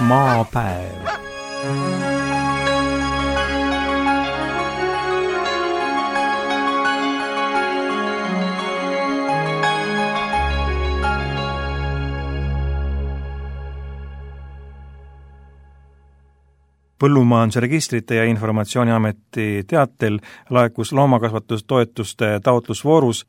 Maapäev. Põllumajandusregistrite ja Informatsiooniameti teatel laekus loomakasvatustoetuste taotlusvoorus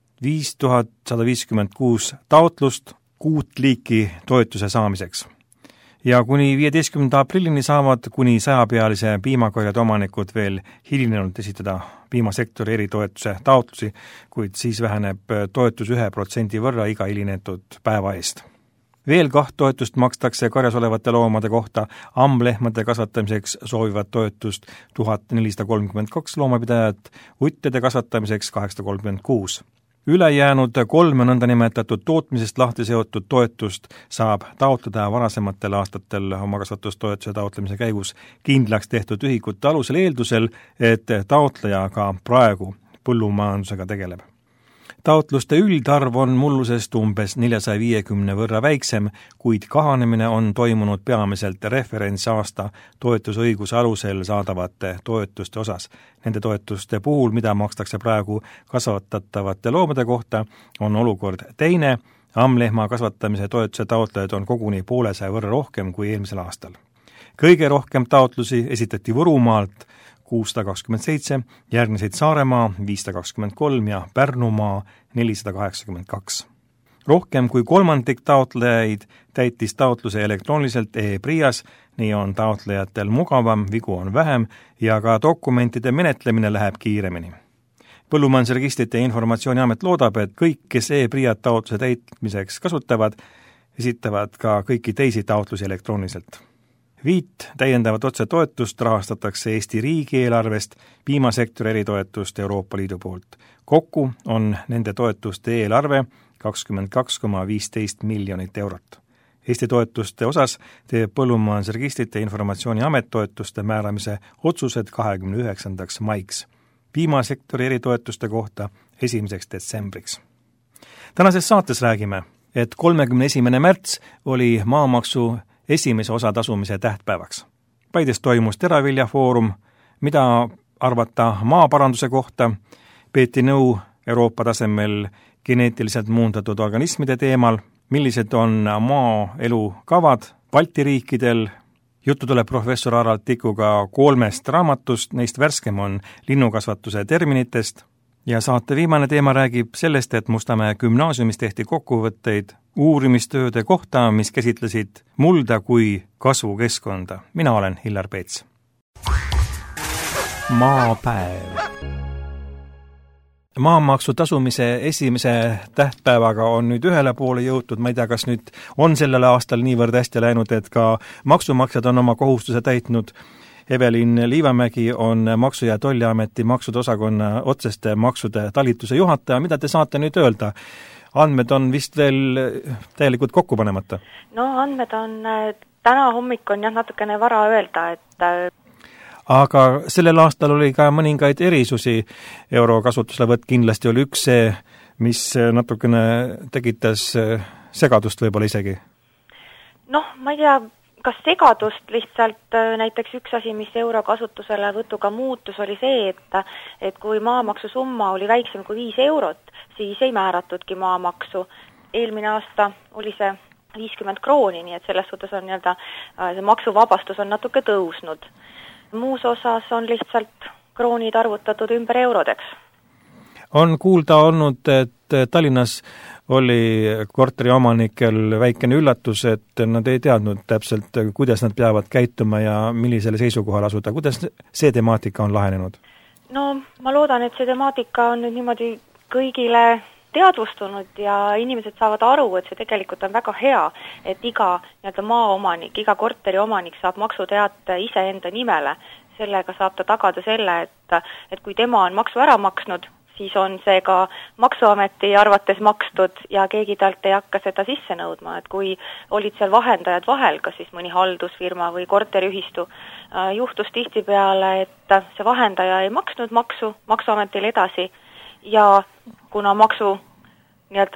5156 taotlust 6 liiki toetuse saamiseks. Ja kuni 15. aprillini saavad kuni 100-pealise piimakarjade omanikud veel hilinenult esitada piimasektori eritoetuse taotlusi, kuid siis väheneb toetus 1% võrra iga hilinetud päeva eest. Veel 2 toetust makstakse karjas olevate loomade kohta. Amblehmade kasvatamiseks soovivad toetust 1432 loomapidajat, uttede kasvatamiseks 836. Ülejäänud 3 nõndanimetatud tootmisest lahti seotud toetust saab taotleda varasematel aastatel omakasvatustoetuse taotlemise käigus kindlaks tehtud ühikute alusel eeldusel, et taotleja ka praegu põllumajandusega tegeleb. Taotluste üldarv on mullusest umbes 450 võrra väiksem, kuid kahanemine on toimunud peamiselt referentsaasta toetusõiguse alusel saadavate toetuste osas. Nende toetuste puhul, mida makstakse praegu kasvatatavate loomade kohta, on olukord teine. Amlehma kasvatamise toetuse taotlejaid on koguni 150 võrra rohkem kui eelmisel aastal. Kõige rohkem taotlusi esitati Võrumaalt 627, järgnesid Saaremaa 523 ja Pärnumaa 482. Rohkem kui kolmandik taotlejaid täitis taotluse elektrooniliselt e-PRIAs, nii on taotlejatel mugavam, vigu on vähem ja ka dokumentide menetlemine läheb kiiremini. Põllumajandusregistrite ja Informatsiooniamet loodab, et kõik, kes e-PRIAt taotluse täitmiseks kasutavad, esitavad ka kõiki teisi taotlusi elektrooniliselt. 5 täiendavat otsetoetust rahastatakse Eesti riigieelarvest, piimasektori eritoetust Euroopa Liidu poolt. Kokku on nende toetuste eelarve 22,15 miljonit eurot. Eesti toetuste osas teeb Põllumajandusregistrite ja Informatsiooniamet toetuste määramise otsused 29. maiks. Piimasektori eritoetuste kohta 1. detsembriks. Tänases saates räägime, et 31. märts oli maamaksu esimese osa tasumise tähtpäevaks. Paides toimus teraviljafoorum, mida arvata maaparanduse kohta, peeti nõu Euroopa tasemel geneetiliselt muundatud organismide teemal, millised on maaelu kavad Balti riikidel. Juttu tuleb professor Harald Tikuga 3 raamatust, neist värskem on linnukasvatuse terminitest. Ja saate viimane teema räägib sellest, et Mustamäe gümnaasiumis tehti kokkuvõtteid uurimistööde kohta, mis käsitlesid mulda kui kasvukeskkonda. Mina olen Hillar Peets. Maapäev. Maamaksu tasumise esimese tähtpäevaga on nüüd ühele poole jõutud. Ma ei tea, kas nüüd on sellel aastal niivõrd hästi läinud, et ka maksumaksjad on oma kohustuse täitnud. Evelin Liivamägi on Maksu- ja Tolliameti maksude osakonna otseste maksude talituse juhataja. Mida te saate nüüd öelda? Andmed on vist veel täielikult kokku panemata? No andmed on, täna hommik on natukene vara öelda, et aga sellel aastal oli ka mõningaid erisusi. Euro kasutuslevõtt kindlasti oli üks see, mis natukene tekitas segadust võib-olla isegi. Noh, ma ei tea, kas segadust lihtsalt näiteks üks asi, mis euro kasutusele võtuga muutus, oli see, et kui maamaksu summa oli väiksem kui 5 eurot, siis ei määratudki maamaksu. Eelmine aasta oli see 50 krooni, nii et selles suhtes on see maksuvabastus on natuke tõusnud. Muus osas on lihtsalt kroonid arvutatud ümber eurodeks. On kuulda olnud, et Tallinnas oli korteriomanikel väikene üllatus, et nad ei teadnud täpselt, kuidas nad peavad käituma ja millisele seisukohal asuda. Kuidas see temaatika on lahenenud? No ma loodan, et see temaatika on nüüd niimoodi kõigile teadvustunud ja inimesed saavad aru, et see tegelikult on väga hea, et iga maaomanik, iga korteriomanik saab maksuteate iseenda nimele. Sellega saab ta tagada selle, et kui tema on maksu ära maksnud, siis on see ka Maksuameti arvates makstud ja keegi talt ei hakka seda sisse nõudma, et kui olid seal vahendajad vahel, kas siis mõni haldusfirma või korteriühistu, juhtus tihtipeale, et see vahendaja ei maksnud Maksuametile edasi ja kuna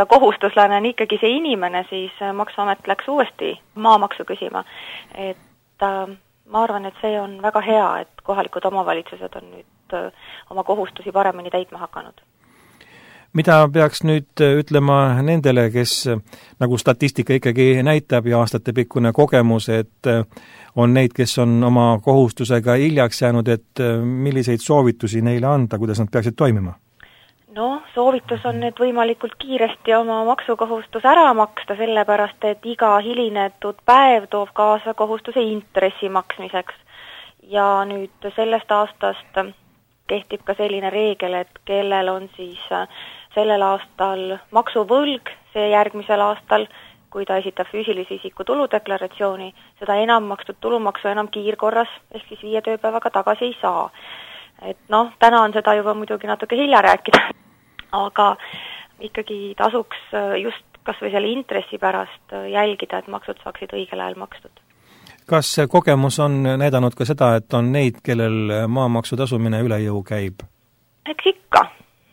kohustuslane on ikkagi see inimene, siis Maksuamet läks uuesti maamaksu küsima. Et ma arvan, et see on väga hea, et kohalikud omavalitsused on nüüd oma kohustusi paremini täitma hakanud. Mida peaks nüüd ütlema nendele, kes nagu statistika ikkagi näitab ja aastatepikkune kogemus, et on neid, kes on oma kohustusega hiljaks jäänud, et milliseid soovitusi neile anda, kuidas nad peaksid toimima? No, soovitus on nüüd võimalikult kiiresti oma maksukohustus ära maksta, sellepärast et iga hilinetud päev toob kaasa kohustuse intressi maksmiseks. Ja nüüd sellest aastast kehtib ka selline reegel, et kellel on siis sellel aastal maksuvõlg, see järgmisel aastal, kui ta esitab füüsilise isiku tuludeklaratsiooni, seda enam makstud tulumaksu enam kiirkorras, ehk siis 5 tööpäevaga tagasi ei saa. Et täna on seda juba muidugi natuke hilja rääkida, aga ikkagi tasuks just kas või selle intressi pärast jälgida, et maksud saaksid õigel ajal makstud. Kas see kogemus on näidanud ka seda, et on neid, kellel maamaksu tasumine üle jõu käib? Eks ikka.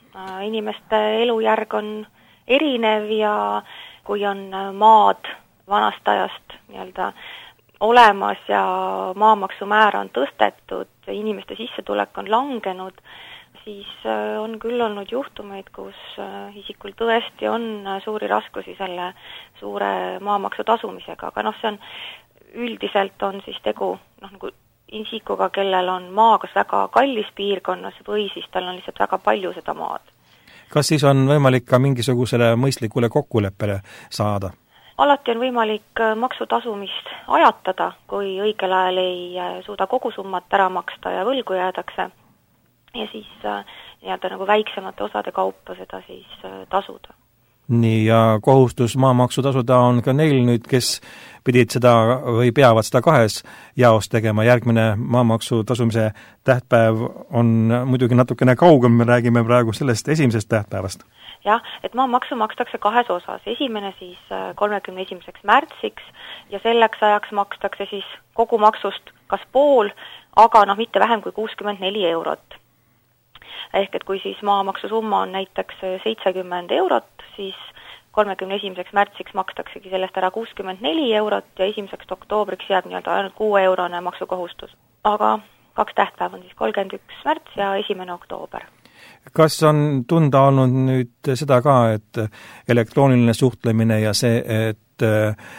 Inimeste elujärg on erinev ja kui on maad vanast ajast nii-öelda olemas ja maamaksumäära on tõstetud, inimeste sissetulek on langenud, siis on küll olnud juhtumeid, kus isikul tõesti on suuri raskusi selle suure maamaksu tasumisega, aga see on üldiselt on siis tegu nagu isikuga, kellel on maa kas väga kallis piirkonnas või siis tal on lihtsalt väga palju seda maad. Kas siis on võimalik ka mingisugusele mõistlikule kokkuleppele saada? Alati on võimalik maksutasumist ajatada, kui õigel ajal ei suuda kogu summat ära maksta ja võlgu jäädakse ja siis nii-öelda nagu väiksemate osade kaupa seda siis tasuda. Nii, ja kohustus maamaksu tasuda on ka neil nüüd, kes pidid seda või peavad seda 2 jaos tegema. Järgmine maamaksu tasumise tähtpäev on muidugi natukene kaugem, me räägime praegu sellest 1. tähtpäevast. Jah, et maamaksu makstakse 2 osas. Esimene siis 31. märtsiks ja selleks ajaks makstakse siis kogu maksust kas pool, aga mitte vähem kui 64 eurot. Ehk et kui siis maamaksu summa on näiteks 70 eurot, siis 31. märtsiks makstaksegi sellest ära 64 eurot ja 1. oktoobriks jääb nii-öelda ainult 6 eurone maksukohustus. Aga 2 tähtpäev on siis 31. märts ja 1. oktoober. Kas on tunda olnud nüüd seda ka, et elektrooniline suhtlemine ja see, et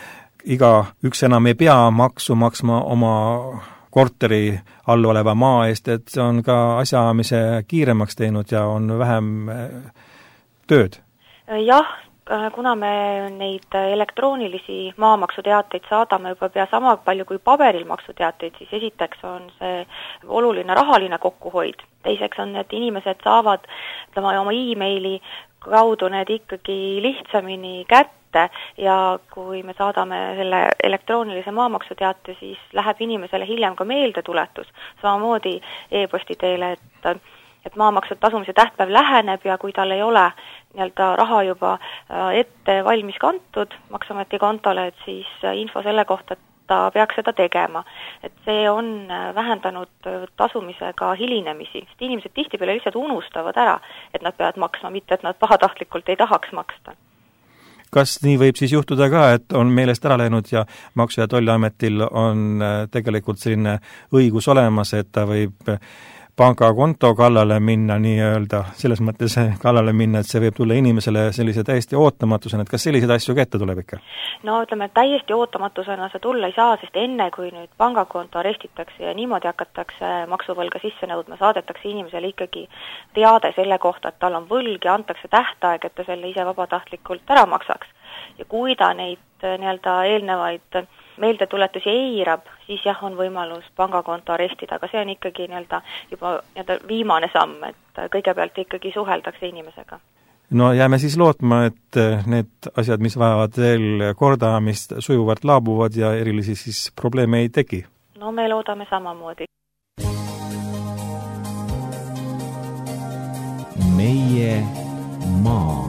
igaüks enam ei pea maksu maksma oma korteri all oleva maa eest, et see on ka asjaamise kiiremaks teinud ja on vähem tööd? Jah, kuna me neid elektroonilisi maamaksuteateid saadame juba pea sama palju kui paberil maksuteateid, siis esiteks on see oluline rahaline kokkuhoid. Teiseks on, et inimesed saavad oma e-maili kaudu need ikkagi lihtsamini kätte ja kui me saadame selle elektroonilise maamaksuteate, siis läheb inimesele hiljem ka meeldetuletus. Samamoodi e-posti teele, et maamaksu tasumise tähtpäev läheneb ja kui tal ei ole nii-öelda raha juba ette valmis kantud Maksuameti kontole, et siis info selle kohta, et ta peaks seda tegema. Et see on vähendanud tasumisega hilinemisi, sest inimesed tihtipeale lihtsalt unustavad ära, et nad peavad maksma, mitte et nad pahatahtlikult ei tahaks maksta. Kas nii võib siis juhtuda ka, et on meelest ära läinud ja Maksu- ja Tolliametil on tegelikult selline õigus olemas, et ta võib pangakonto kallale minna, nii-öelda selles mõttes kallale minna, et see võib tulla inimesele sellise täiesti ootamatusena, et kas selliseid asju ka ette tuleb ikka? No ütleme, et täiesti ootamatusena see tulla ei saa, sest enne kui nüüd pangakonto arestitakse ja niimoodi hakatakse maksuvõlga sisse nõudma, saadetakse inimesele ikkagi teade selle kohta, et tal on võlg ja antakse tähtaeg, et ta selle ise vabatahtlikult ära maksaks. Ja kui ta neid nii-öelda eelnevaid meeldetuletusi eirab, siis jah, on võimalus pangakonto arestida, aga see on ikkagi nii-öelda juba nii-öelda viimane samm, et kõigepealt ikkagi suheldakse inimesega. No jääme siis lootma, et need asjad, mis vajavad veel kordamist, sujuvalt laabuvad ja erilisi siis probleeme ei teki. No me loodame samamoodi. Meie maa.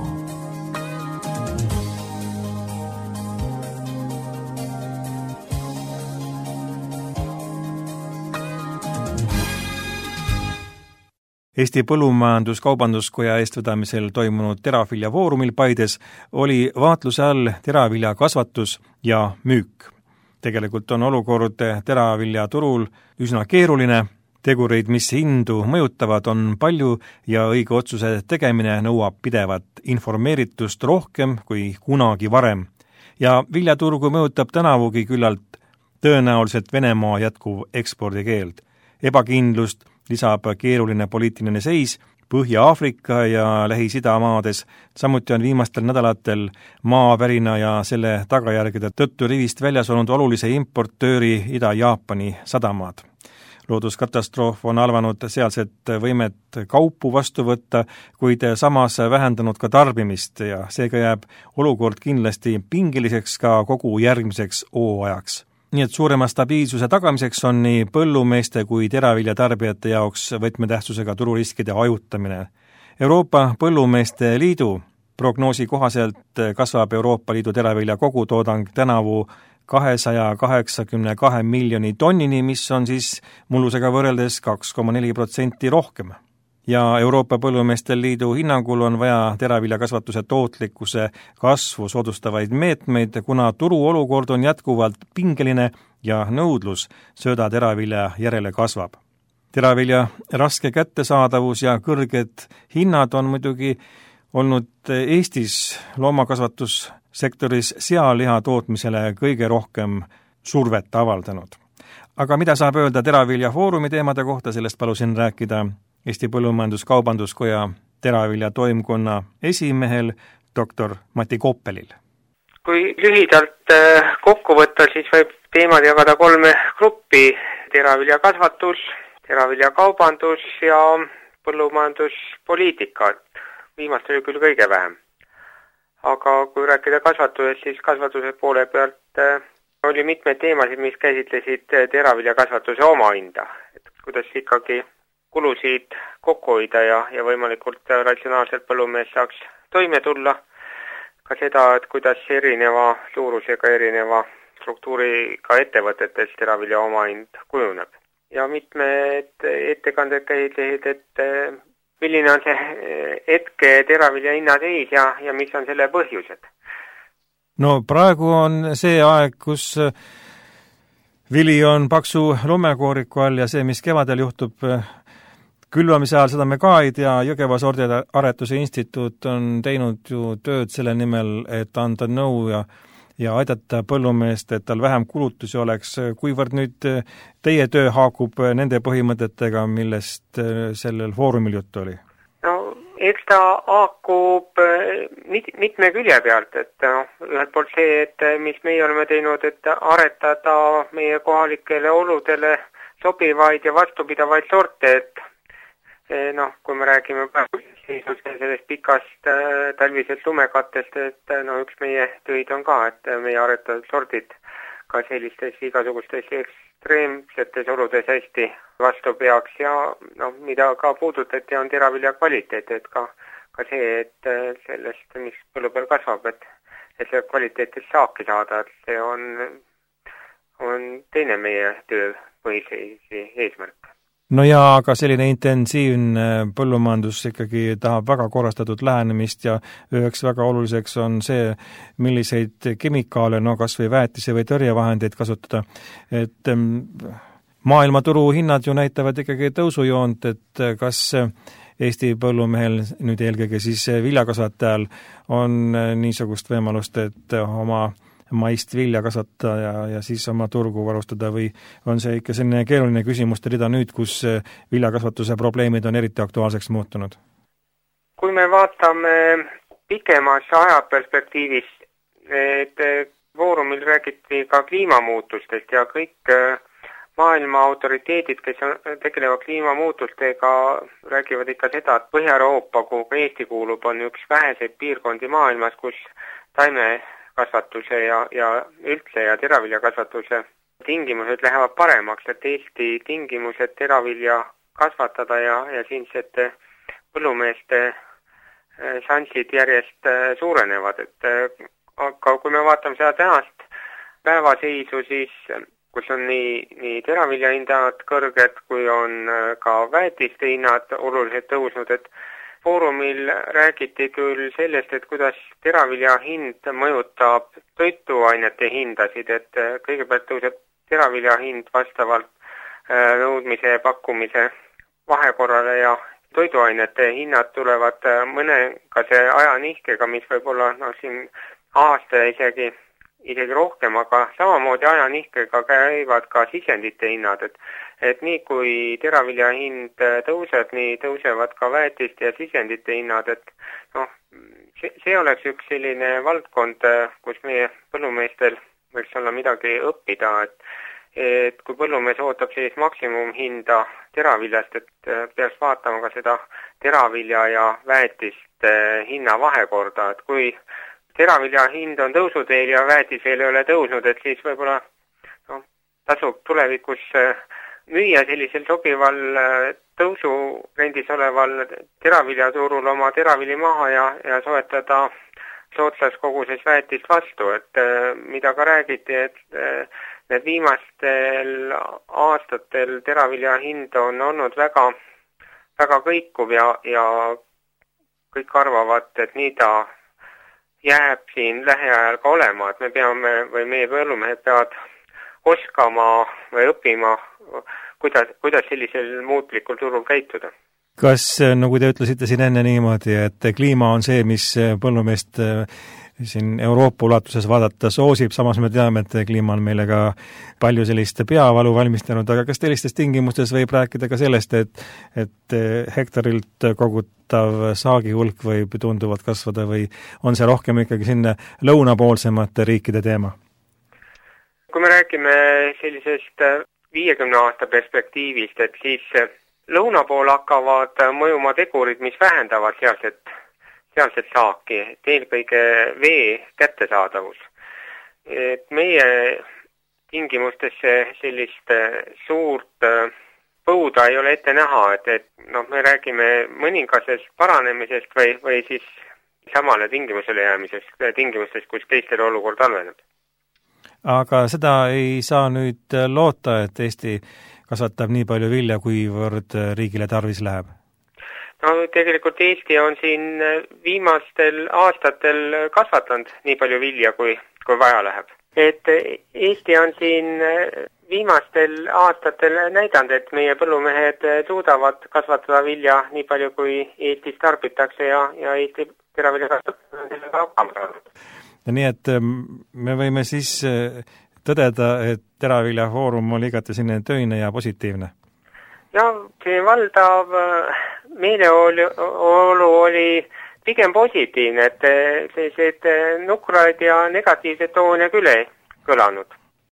Eesti Põllumajandus-Kaubanduskoja eestvedamisel toimunud teravilja foorumil Paides oli vaatluse all teravilja kasvatus ja müük. Tegelikult on olukord teraviljaturul üsna keeruline, tegureid, mis hindu mõjutavad, on palju ja õige otsuse tegemine nõuab pidevat informeeritust rohkem kui kunagi varem. Ja viljaturgu mõjutab tänavugi küllalt tõenäoliselt Venemaa jätkuv ekspordikeeld. Ebakindlust lisab keeruline poliitiline seis Põhja-Aafrika ja Lähis-Ida maades, samuti on viimastel nädalatel maavärina ja selle tagajärgede tõttu rivist väljas olnud olulise importööri Ida-Jaapani sadamaad. Looduskatastroof on halvanud sealset võimet kaupu vastu võtta, kuid samas vähendanud ka tarbimist ja seega jääb olukord kindlasti pingeliseks ka kogu järgmiseks hooajaks. Nii et suurema stabiilsuse tagamiseks on nii põllumeeste kui teraviljatarbijate jaoks võtmetähtsusega tururiskide hajutamine. Euroopa Põllumeeste Liidu prognoosi kohaselt kasvab Euroopa Liidu teravilja kogutoodang tänavu 282 miljoni tonnini, mis on siis mullusega võrreldes 2,4% rohkem. Ja Euroopa Põllumeeste Liidu hinnangul on vaja teraviljakasvatuse tootlikkuse kasvu soodustavaid meetmeid, kuna turuolukord on jätkuvalt pingeline ja nõudlus söödateravilja järele kasvab. Teravilja raske kättesaadavus ja kõrged hinnad on muidugi olnud Eestis loomakasvatussektoris sealiha tootmisele kõige rohkem survet avaldanud. Aga mida saab öelda Teravilja Foorumi teemade kohta, sellest palusin rääkida Eesti Põllumajandus-Kaubanduskoja teravilja toimkonna esimehel dr. Mati Koppelil. Kui lühidalt kokku võtta, siis võib teemad jagada 3 gruppi: teraviljakasvatus, teraviljakaubandus ja põllumajanduspoliitika. Viimast oli küll kõige vähem. Aga kui rääkida kasvatusest, siis kasvatuse poole pealt oli mitmeid teemasid, mis käsitlesid teraviljakasvatuse omahinda. Kuidas ikkagi kulusid kokku hoida ja võimalikult ratsionaalselt põllumees saaks toime tulla. Ka seda, et kuidas erineva suurusega, erineva struktuuriga ettevõtetes teravilja omahind kujuneb. Ja mitmed ettekanded käsitlesid, et milline on see hetke teravilja hinnaseis ja mis on selle põhjused. No praegu on see aeg, kus vili on paksu lumekooriku all ja see, mis kevadel juhtub külvamise ajal, seda me ka ei tea. Jõgeva sordiaretuse instituut on teinud ju tööd selle nimel, et anda nõu ja aidata põllumeest, et tal vähem kulutusi oleks. Kuivõrd nüüd teie töö haakub nende põhimõtetega, millest sellel foorumil juttu oli? No, eks ta haakub mitme külje pealt, et ühelt poolt see, et mis meie oleme teinud, et aretada meie kohalikele oludele sobivaid ja vastupidavaid sorte, et kui me räägime sellest pikast talvisest lumekattest, et üks meie töid on ka, et meie aretatud sordid ka sellistes igasugustes ekstreemsetes oludes hästi vastu peaks ja mida ka puudutati, on teravilja kvaliteet, et ka see, et sellest, mis põllu peal kasvab, et see kvaliteetist saabki saada, et see on teine meie töö põhiseisi eesmärk. No ja aga selline intensiivne põllumajandus ikkagi tahab väga korrastatud lähenemist ja üheks väga oluliseks on see, milliseid kemikaale, kas või väetise või tõrjevahendeid kasutada. Et maailmaturu hinnad ju näitavad ikkagi tõusujoont, et kas Eesti põllumehel, nüüd eelkõige siis viljakasvatajal, on niisugust võimalust, et oma maist vilja kasvatada ja siis oma turgu varustada või on see ikka selline keeruline küsimuste rida nüüd, kus viljakasvatuse probleemid on eriti aktuaalseks muutunud? Kui me vaatame pikemas ajaperspektiivis, et foorumil räägiti ka kliimamuutustest ja kõik maailma autoriteedid, kes tegelevad kliimamuutustega, räägivad ikka seda, et Põhja-Euroopa, kuhu Eesti kuulub, on üks väheseid piirkondi maailmas, kus taimekasvatuse ja üldse ja teraviljakasvatuse tingimused lähevad paremaks, et Eesti tingimused teravilja kasvatada ja siinsete põllumeeste šansid järjest suurenevad. Aga kui me vaatame seda tänast päevaseisu, siis kus on nii teravilja hinnad kõrged, kui on ka väetiste hinnad oluliselt tõusnud, et foorumil räägiti küll sellest, et kuidas teravilja hind mõjutab toituainete hindasid, et kõigepealt tõuseb teravilja hind vastavalt nõudmise ja pakkumise vahekorrale ja toiduainete hinnad tulevad mõnekase ajanihkega, mis võib olla siin aasta isegi rohkem, aga samamoodi ajanihkega käivad ka sisendite hinnad, et nii kui teravilja hind tõuseb, nii tõusevad ka väetiste ja sisendite hinnad, et see oleks üks selline valdkond, kus meie põllumeestel võiks olla midagi õppida, et kui põllumees ootab sellist maksimumhinda teraviljast, et peaks vaatama ka seda teravilja ja väetiste hinna vahekorda, et kui teravilja hind on tõusuteel ja väetis veel ei ole tõusnud, et siis võib-olla tasub tulevikus müüa sellisel sobival tõusurendis oleval teraviljaturul oma teravili maha ja soetada soodsas koguses väetist vastu, et mida ka räägiti, et need viimastel aastatel teravilja hind on olnud väga, väga kõikuv ja kõik arvavad, et nii ta jääb siin lähiajal ka olema, et me peame või meie põllumehed peavad oskama või õppima, kuidas sellisel muutlikul turul käituda. Kas, nagu te ütlesite siin enne niimoodi, et kliima on see, mis põllumeest siin Euroopa ulatuses vaadata soosib, samas me teame, et kliima on meile ka palju sellist peavalu valmistanud, aga kas sellistes tingimustes võib rääkida ka sellest, et hektarilt kogutav saagi hulk võib tunduvalt kasvada või on see rohkem ikkagi sinna lõunapoolsemate riikide teema? Kui me räägime sellisest 50 aasta perspektiivist, et siis lõuna pool hakkavad mõjuma tegurid, mis vähendavad sealset saaki, et eelkõige vee kättesaadavus. Et meie tingimustesse sellist suurt põuda ei ole ette näha, et me räägime mõningasest paranemisest või siis samale tingimusele jäämisest, tingimustest, kus teistel olukord halveneb. Aga seda ei saa nüüd loota, et Eesti kasvatab nii palju vilja, kuivõrd riigile tarvis läheb? No tegelikult Eesti on siin viimastel aastatel kasvatanud nii palju vilja, kui vaja läheb. Et Eesti on siin viimastel aastatel näidanud, et meie põllumehed suudavad kasvatada vilja nii palju, kui Eestis tarbitakse ja Eesti teravilja kasvatada on sellega hakkama saanud. Nii et me võime siis tõdeda, et teraviljafoorum oli igati selline töine ja positiivne. Ja see valdav meeleolu oli pigem positiivne, et sellised nukraid ja negatiivsed toone küll ei kõlanud.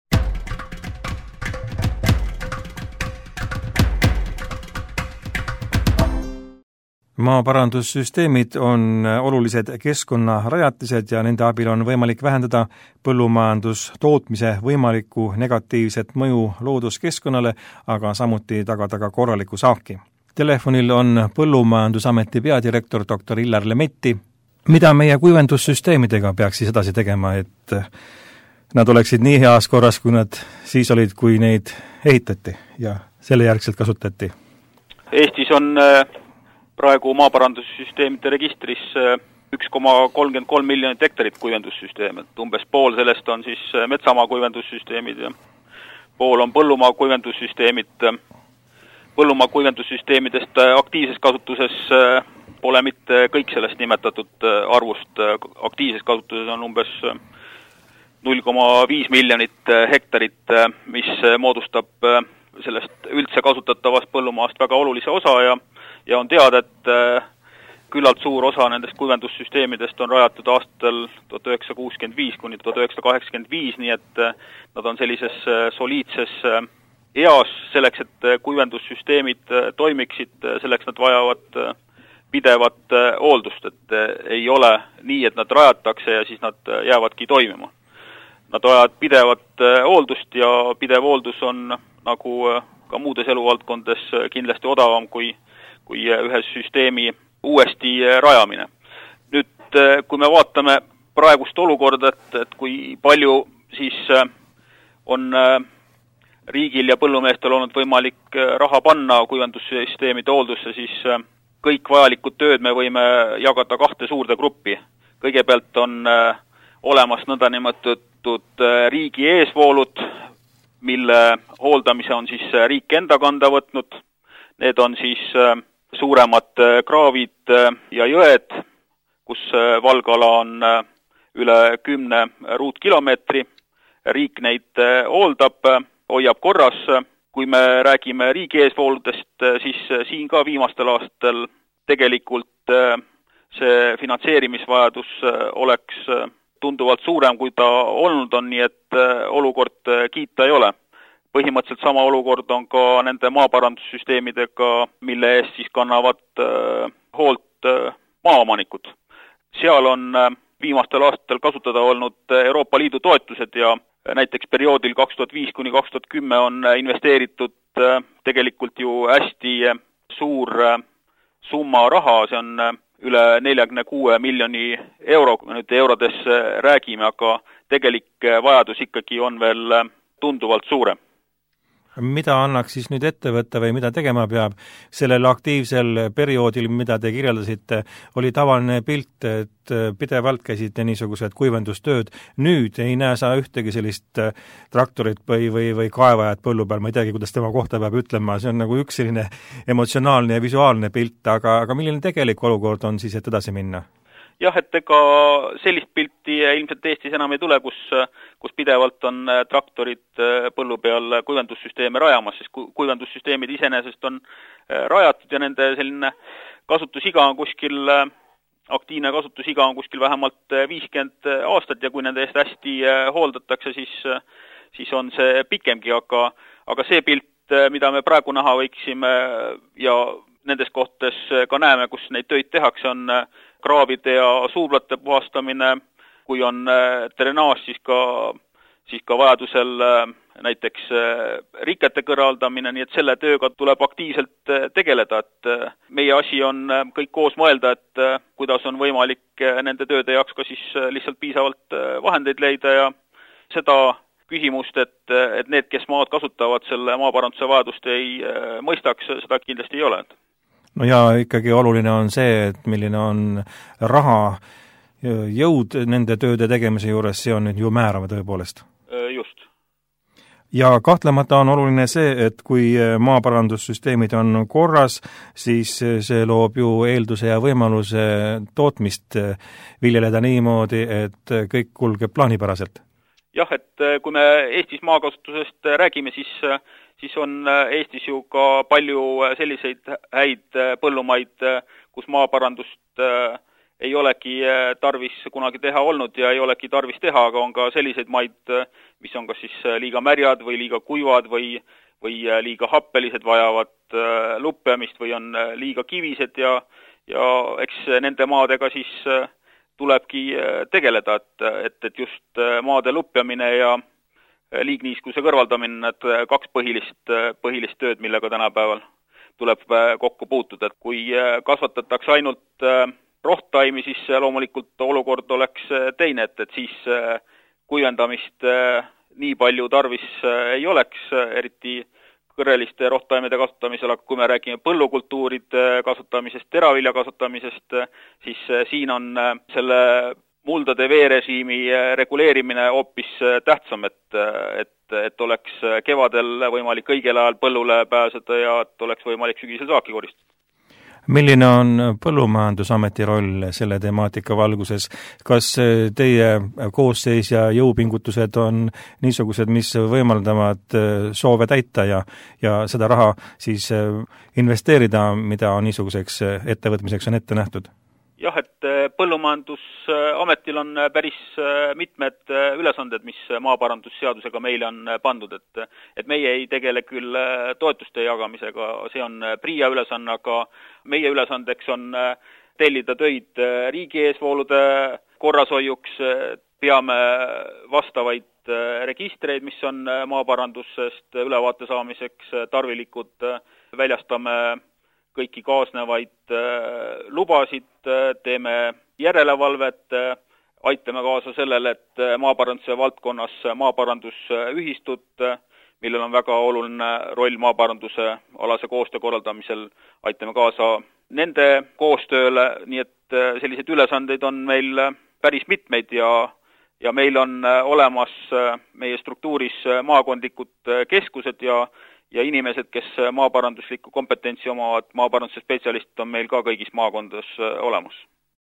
Maaparandussüsteemid on olulised keskkonnarajatised ja nende abil on võimalik vähendada põllumajandustootmise võimalikku negatiivset mõju looduskeskkonnale, aga samuti tagada ka korraliku saaki. Telefonil on Põllumajandusameti peadirektor dr. Illar Lemetti. Mida meie kuivendussüsteemidega peaks siis edasi tegema, et nad oleksid nii heas korras, kui nad siis olid, kui neid ehitati ja selle järgselt kasutati? Eestis on praegu maaparandussüsteemide registris 1,33 miljonit hektarit kuivendussüsteem, et umbes pool sellest on siis metsamaa kuivendussüsteemid ja pool on põllumaa kuivendussüsteemid. Põllumaa kuivendussüsteemidest aktiivses kasutuses pole mitte kõik sellest nimetatud arvust. Aktiivses kasutuses on umbes 0,5 miljonit hektarit, mis moodustab sellest üldse kasutatavast põllumaast väga olulise osa ja on teada, et küllalt suur osa nendest kuivendussüsteemidest on rajatud aastatel 1965 kuni 1985, nii et nad on sellises soliidses eas selleks, et kuivendussüsteemid toimiksid, selleks nad vajavad pidevat hooldust, et ei ole nii, et nad rajatakse ja siis nad jäävadki toimima. Nad vajavad pidevat hooldust ja pidev hooldus on nagu ka muudes eluvaldkondades kindlasti odavam kui ühe süsteemi uuesti rajamine. Nüüd, kui me vaatame praegust olukorda, et kui palju siis on riigil ja põllumeestel olnud võimalik raha panna kuivendussüsteemide hooldusse, siis kõik vajalikud tööd me võime jagada kahte suurde gruppi. Kõigepealt on olemas nõndanimetatud riigi eesvoolud, mille hooldamise on siis riik enda kanda võtnud. Need on siis suuremad kraavid ja jõed, kus valgala on üle 10 ruutkilomeetri. Riik neid hooldab, hoiab korras. Kui me räägime riigi eesvooludest, siis siin ka viimastel aastatel tegelikult see finantseerimisvajadus oleks tunduvalt suurem, kui ta olnud on, nii et olukord kiita ei ole. Põhimõtteliselt sama olukord on ka nende maaparandussüsteemidega, mille eest siis kannavad hoolt maaomanikud. Seal on viimastel aastatel kasutada olnud Euroopa Liidu toetused ja näiteks perioodil 2005–2010 on investeeritud tegelikult ju hästi suur summa raha, see on üle 46 miljoni euro, kui me nüüd eurodes räägime, aga tegelik vajadus ikkagi on veel tunduvalt suurem. Mida annaks siis nüüd ette võtta või mida tegema peab? Sellel aktiivsel perioodil, mida te kirjeldasite, oli tavaline pilt, et pidevalt käisite niisugused kuivendustööd. Nüüd ei näe sa ühtegi sellist traktorit või kaevajat põllu peal, ma ei teagi, kuidas tema kohta peab ütlema, see on nagu üks selline emotsionaalne ja visuaalne pilt, aga milline tegelik olukord on siis, et edasi minna? Jah, et ega sellist pilti ilmselt Eestis enam ei tule, kus pidevalt on traktorid põllu peal kuivendussüsteeme rajamas, sest kuivendussüsteemid iseenesest on rajatud ja nende selline kasutusiga on kuskil, aktiivne kasutusiga on kuskil vähemalt 50 aastat ja kui nende eest hästi hooldatakse, siis on see pikemgi, aga see pilt, mida me praegu näha võiksime ja nendes kohtades ka näeme, kus neid töid tehakse, on kraavide ja suublate puhastamine, kui on drenaaž, siis ka vajadusel näiteks rikete kõrvaldamine, nii et selle tööga tuleb aktiivselt tegeleda, et meie asi on kõik koos mõelda, et kuidas on võimalik nende tööde jaoks ka siis lihtsalt piisavalt vahendeid leida ja seda küsimust, et need, kes maad kasutavad, selle maaparanduse vajadust ei mõistaks, seda kindlasti ei ole. No ja ikkagi oluline on see, et milline on raha jõud nende tööde tegemise juures, see on nüüd ju määrava tõepoolest. Just. Ja kahtlemata on oluline see, et kui maaparandussüsteemid on korras, siis see loob ju eelduse ja võimaluse tootmist viljeleda niimoodi, et kõik kulgeb plaanipäraselt. Jah, et kui me Eestis maakasutusest räägime, siis on Eestis ju ka palju selliseid häid põllumaid, kus maaparandust ei olegi tarvis kunagi teha olnud ja ei olegi tarvis teha, aga on ka selliseid maid, mis on kas siis liiga märjad või liiga kuivad või liiga happelised, vajavad lupjamist või on liiga kivised ja eks nende maadega siis tulebki tegeleda, et just maade lupjamine ja liigniiskuse kõrvaldamine, need kaks põhilist tööd, millega tänapäeval tuleb kokku puutuda, et kui kasvatatakse ainult rohttaimi, siis loomulikult olukord oleks teine, et siis kuivendamist nii palju tarvis ei oleks, eriti kõrreliste rohttaimede kasutamisel, aga kui me räägime põllukultuuride kasutamisest, teravilja kasutamisest, siis siin on selle muldade veerežiimi reguleerimine hoopis tähtsam, et oleks kevadel võimalik õigel ajal põllule pääseda ja et oleks võimalik sügisel saaki koristada. Milline on Põllumajandusameti roll selle temaatika valguses? Kas teie koosseis ja jõupingutused on niisugused, mis võimaldavad soove täita ja seda raha siis investeerida, mida niisuguseks ettevõtmiseks on ette nähtud? Jah, et Põllumajandusametil on päris mitmed ülesanded, mis maaparandusseadusega meile on pandud, et meie ei tegele küll toetuste jagamisega, see on PRIA ülesanne, aga meie ülesandeks on tellida töid riigi eesvoolude korrashoiuks, peame vastavaid registreid, mis on maaparandusest ülevaate saamiseks tarvilikud, väljastame kõiki kaasnevaid lubasid, teeme järelevalvet, aitame kaasa sellele, et maaparanduse valdkonnas maaparandusühistud, millel on väga oluline roll maaparanduse alase koostöö korraldamisel, aitame kaasa nende koostööle, nii et selliseid ülesandeid on meil päris mitmeid ja meil on olemas meie struktuuris maakondlikud keskused ja inimesed, kes maaparanduslikku kompetentsi omavad, maaparanduse spetsialistid on meil ka kõigis maakondades olemas.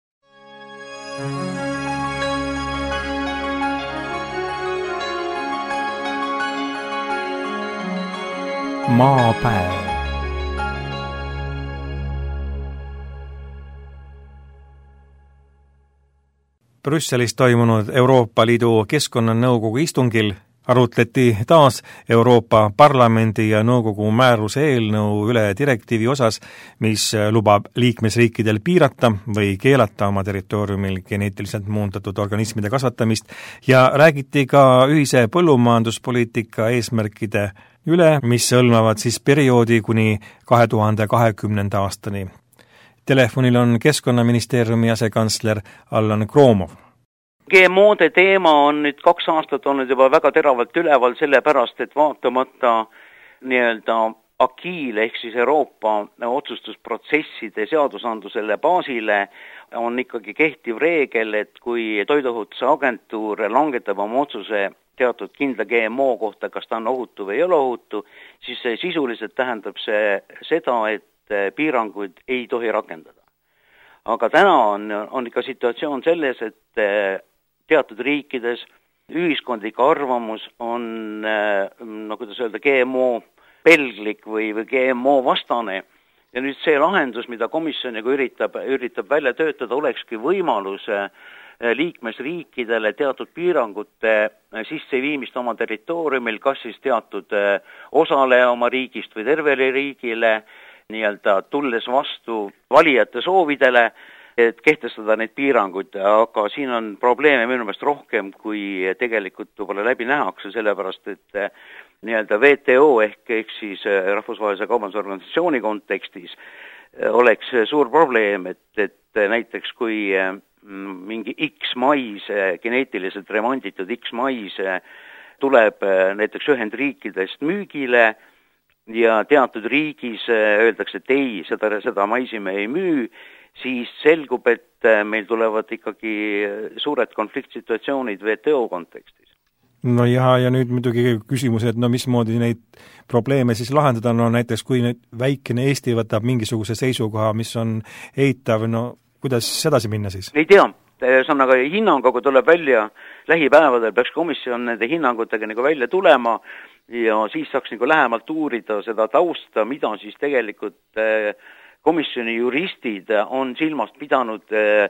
Maapäev. Brüsselis toimunud Euroopa Liidu Keskkonnanõukogu istungil arutleti taas Euroopa Parlamendi ja nõukogu määruse eelnõu üle direktiivi osas, mis lubab liikmesriikidel piirata või keelata oma territooriumil geneetiliselt muundatud organismide kasvatamist ja räägiti ka ühise põllumajanduspoliitika eesmärkide üle, mis hõlmavad siis perioodi kuni 2020. aastani. Telefonil on Keskkonnaministeeriumi asekantsler Allan Kroomov. GMO-de teema on nüüd 2 aastat olnud juba väga teravalt üleval, sellepärast, et vaatamata nii-öelda agiile ehk siis Euroopa otsustusprotsesside seadusandlusele baasile on ikkagi kehtiv reegel, et kui Toiduohutuse Agentuur langetab oma otsuse teatud kindla GMO kohta, kas ta on ohutu või ei ole ohutu, siis sisuliselt tähendab see seda, et piiranguid ei tohi rakendada. Aga täna on ikka situatsioon selles, et teatud riikides ühiskondlik arvamus on, kuidas öelda, GMO pelglik või GMO vastane. Ja nüüd see lahendus, mida komisjoniga üritab välja töötada, olekski võimalus liikmesriikidele teatud piirangute sisseviimist oma territooriumil, kas siis teatud osale oma riigist või tervele riigile, nii-öelda tulles vastu valijate soovidele, et kehtestada neid piiranguid, aga siin on probleeme minu meelest rohkem, kui tegelikult võib-olla läbi nähakse, sellepärast et nii-öelda WTO ehk siis Rahvusvahelise Kaubandusorganisatsiooni kontekstis oleks suur probleem, et näiteks kui mingi X mais, geneetiliselt remonditud X mais tuleb näiteks Ühendriikidest müügile ja teatud riigis öeldakse, et ei, seda maisi me ei müü, siis selgub, et meil tulevad ikkagi suured konfliktsituatsioonid WTO kontekstis. No ja nüüd muidugi küsimus, et mismoodi neid probleeme siis lahendada, näiteks kui nüüd väikene Eesti võtab mingisuguse seisukoha, mis on eitav, kuidas edasi minna siis? Ei tea, aga hinnanguga tuleb välja, lähipäevadel peaks komisjon nende hinnangutega välja tulema ja siis saaks lähemalt uurida seda tausta, mida siis tegelikult komisjoni juristid on silmast pidanud,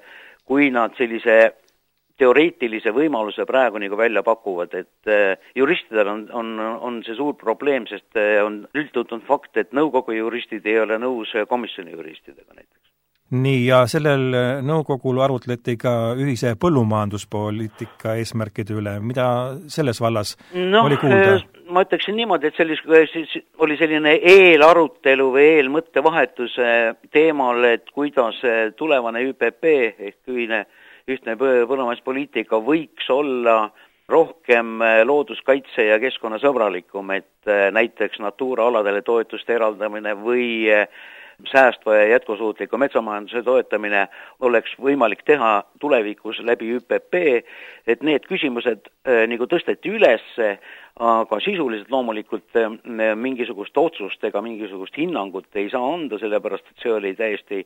kui nad sellise teoreetilise võimaluse praegu välja pakuvad, et juristidel on see suur probleem, sest on üldtuntud fakt, et nõukogu juristid ei ole nõus komisjoni juristidega näiteks. Nii, ja sellel nõukogul arutleti ka ühise põllumajanduspoliitika eesmärkide üle. Mida selles vallas oli kuulda? Ma ütleksin niimoodi, et oli selline eelarutelu või eelmõttevahetuse teemal, et kuidas tulevane ÜPP ehk ühtne põllumajanduspoliitika võiks olla rohkem looduskaitse ja keskkonnasõbralikum, et näiteks Natura aladele toetuste eraldamine või säästva ja jätkusuutliku metsamajanduse toetamine oleks võimalik teha tulevikus läbi ÜPP, et need küsimused tõsteti ülesse, aga sisuliselt loomulikult mingisugust otsust ega mingisugust hinnangut ei saa anda, sellepärast et see oli täiesti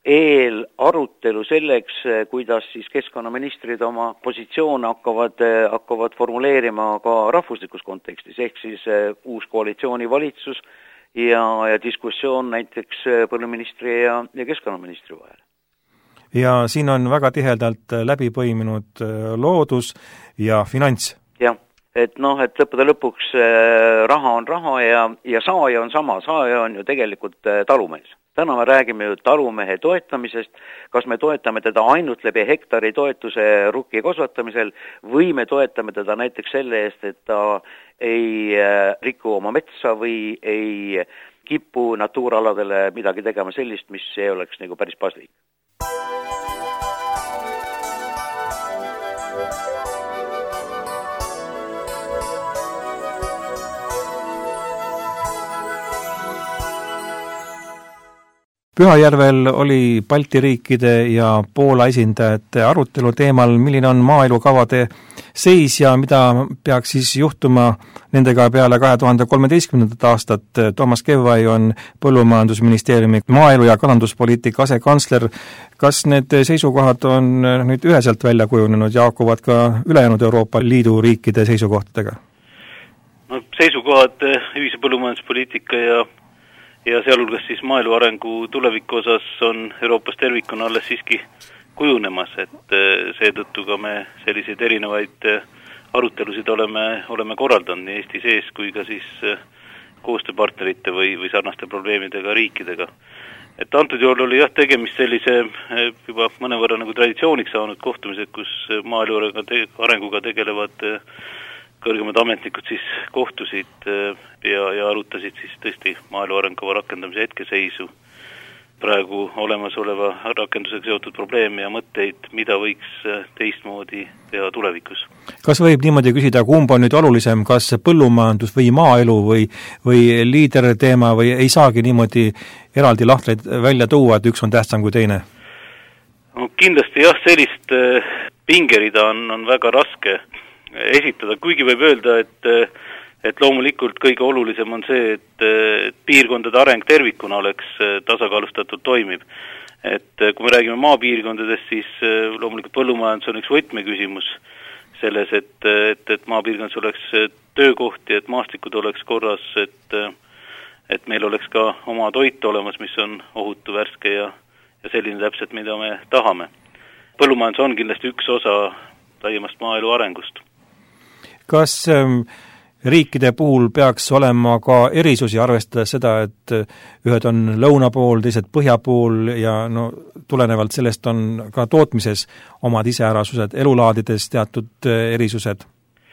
eelarutelu selleks, kuidas siis keskkonnaministrid oma positsioone hakkavad formuleerima ka rahvuslikus kontekstis, ehk siis uus koalitsioonivalitsus ja diskussioon näiteks põlluministri ja keskkonnaministri vahel. Ja siin on väga tihedalt läbi põiminud loodus ja finants. Jah, et lõppude lõpuks raha on raha ja saaja on sama, saaja on ju tegelikult talumees. Täna me räägime ju talumehe toetamisest, kas me toetame teda ainult läbi hektari toetuse rukki kasvatamisel või me toetame teda näiteks selle eest, et ta ei riku oma metsa või ei kipu Natura-aladele midagi tegema sellist, mis ei oleks päris paslik. Pühajärvel oli Balti riikide ja Poola esindajate arutelu teemal, milline on maaelukavade seis ja mida peaks siis juhtuma nendega peale 2013. aastat. Toomas Kevvai on Põllumajandusministeeriumi maaelu- ja kalanduspoliitika asekantsler. Kas need seisukohad on nüüd üheselt välja kujunenud ja haakuvad ka ülejäänud Euroopa Liidu riikide seisukohtadega? No, seisukohad ühise põllumajanduspoliitika ja sealhulgas siis maaelu arengu tuleviku osas on Euroopas tervikuna alles siiski kujunemas, et seetõttu ka me selliseid erinevaid arutelusid oleme korraldanud nii Eesti sees kui ka siis koostööpartnerite või sarnaste probleemidega riikidega. Et antud juhul oli tegemist sellise juba mõnevõrra nagu traditsiooniks saanud kohtumised, kus maaelu arenguga tegelevad kõrgemad ametnikud siis kohtusid ja arutasid siis tõesti maaelu arengukava rakendamise hetkeseisu, praegu olemasoleva rakendusega seotud probleeme ja mõtteid, mida võiks teistmoodi teha tulevikus. Kas võib niimoodi küsida, kumb on nüüd olulisem, kas põllumajandus või maaelu või liiderteema või ei saagi niimoodi eraldi lahtreid välja tuua, et üks on tähtsam kui teine? No, kindlasti sellist pingerida on väga raske esitada, kuigi võib öelda, et loomulikult kõige olulisem on see, et piirkondade areng tervikuna oleks tasakaalustatud toimib. Et kui me räägime maapiirkondadest, siis loomulikult põllumajandus on üks võtmeküsimus selles, et maapiirkondades oleks töökohti, et maastikud oleks korras, et meil oleks ka oma toit olemas, mis on ohutu, värske ja selline täpselt, mida me tahame. Põllumajandus on kindlasti üks osa laiemast maaelu arengust. Kas riikide puhul peaks olema ka erisusi, arvestades seda, et ühed on lõuna pool, teised põhja pool ja tulenevalt sellest on ka tootmises omad iseärasused, elulaadides teatud erisused?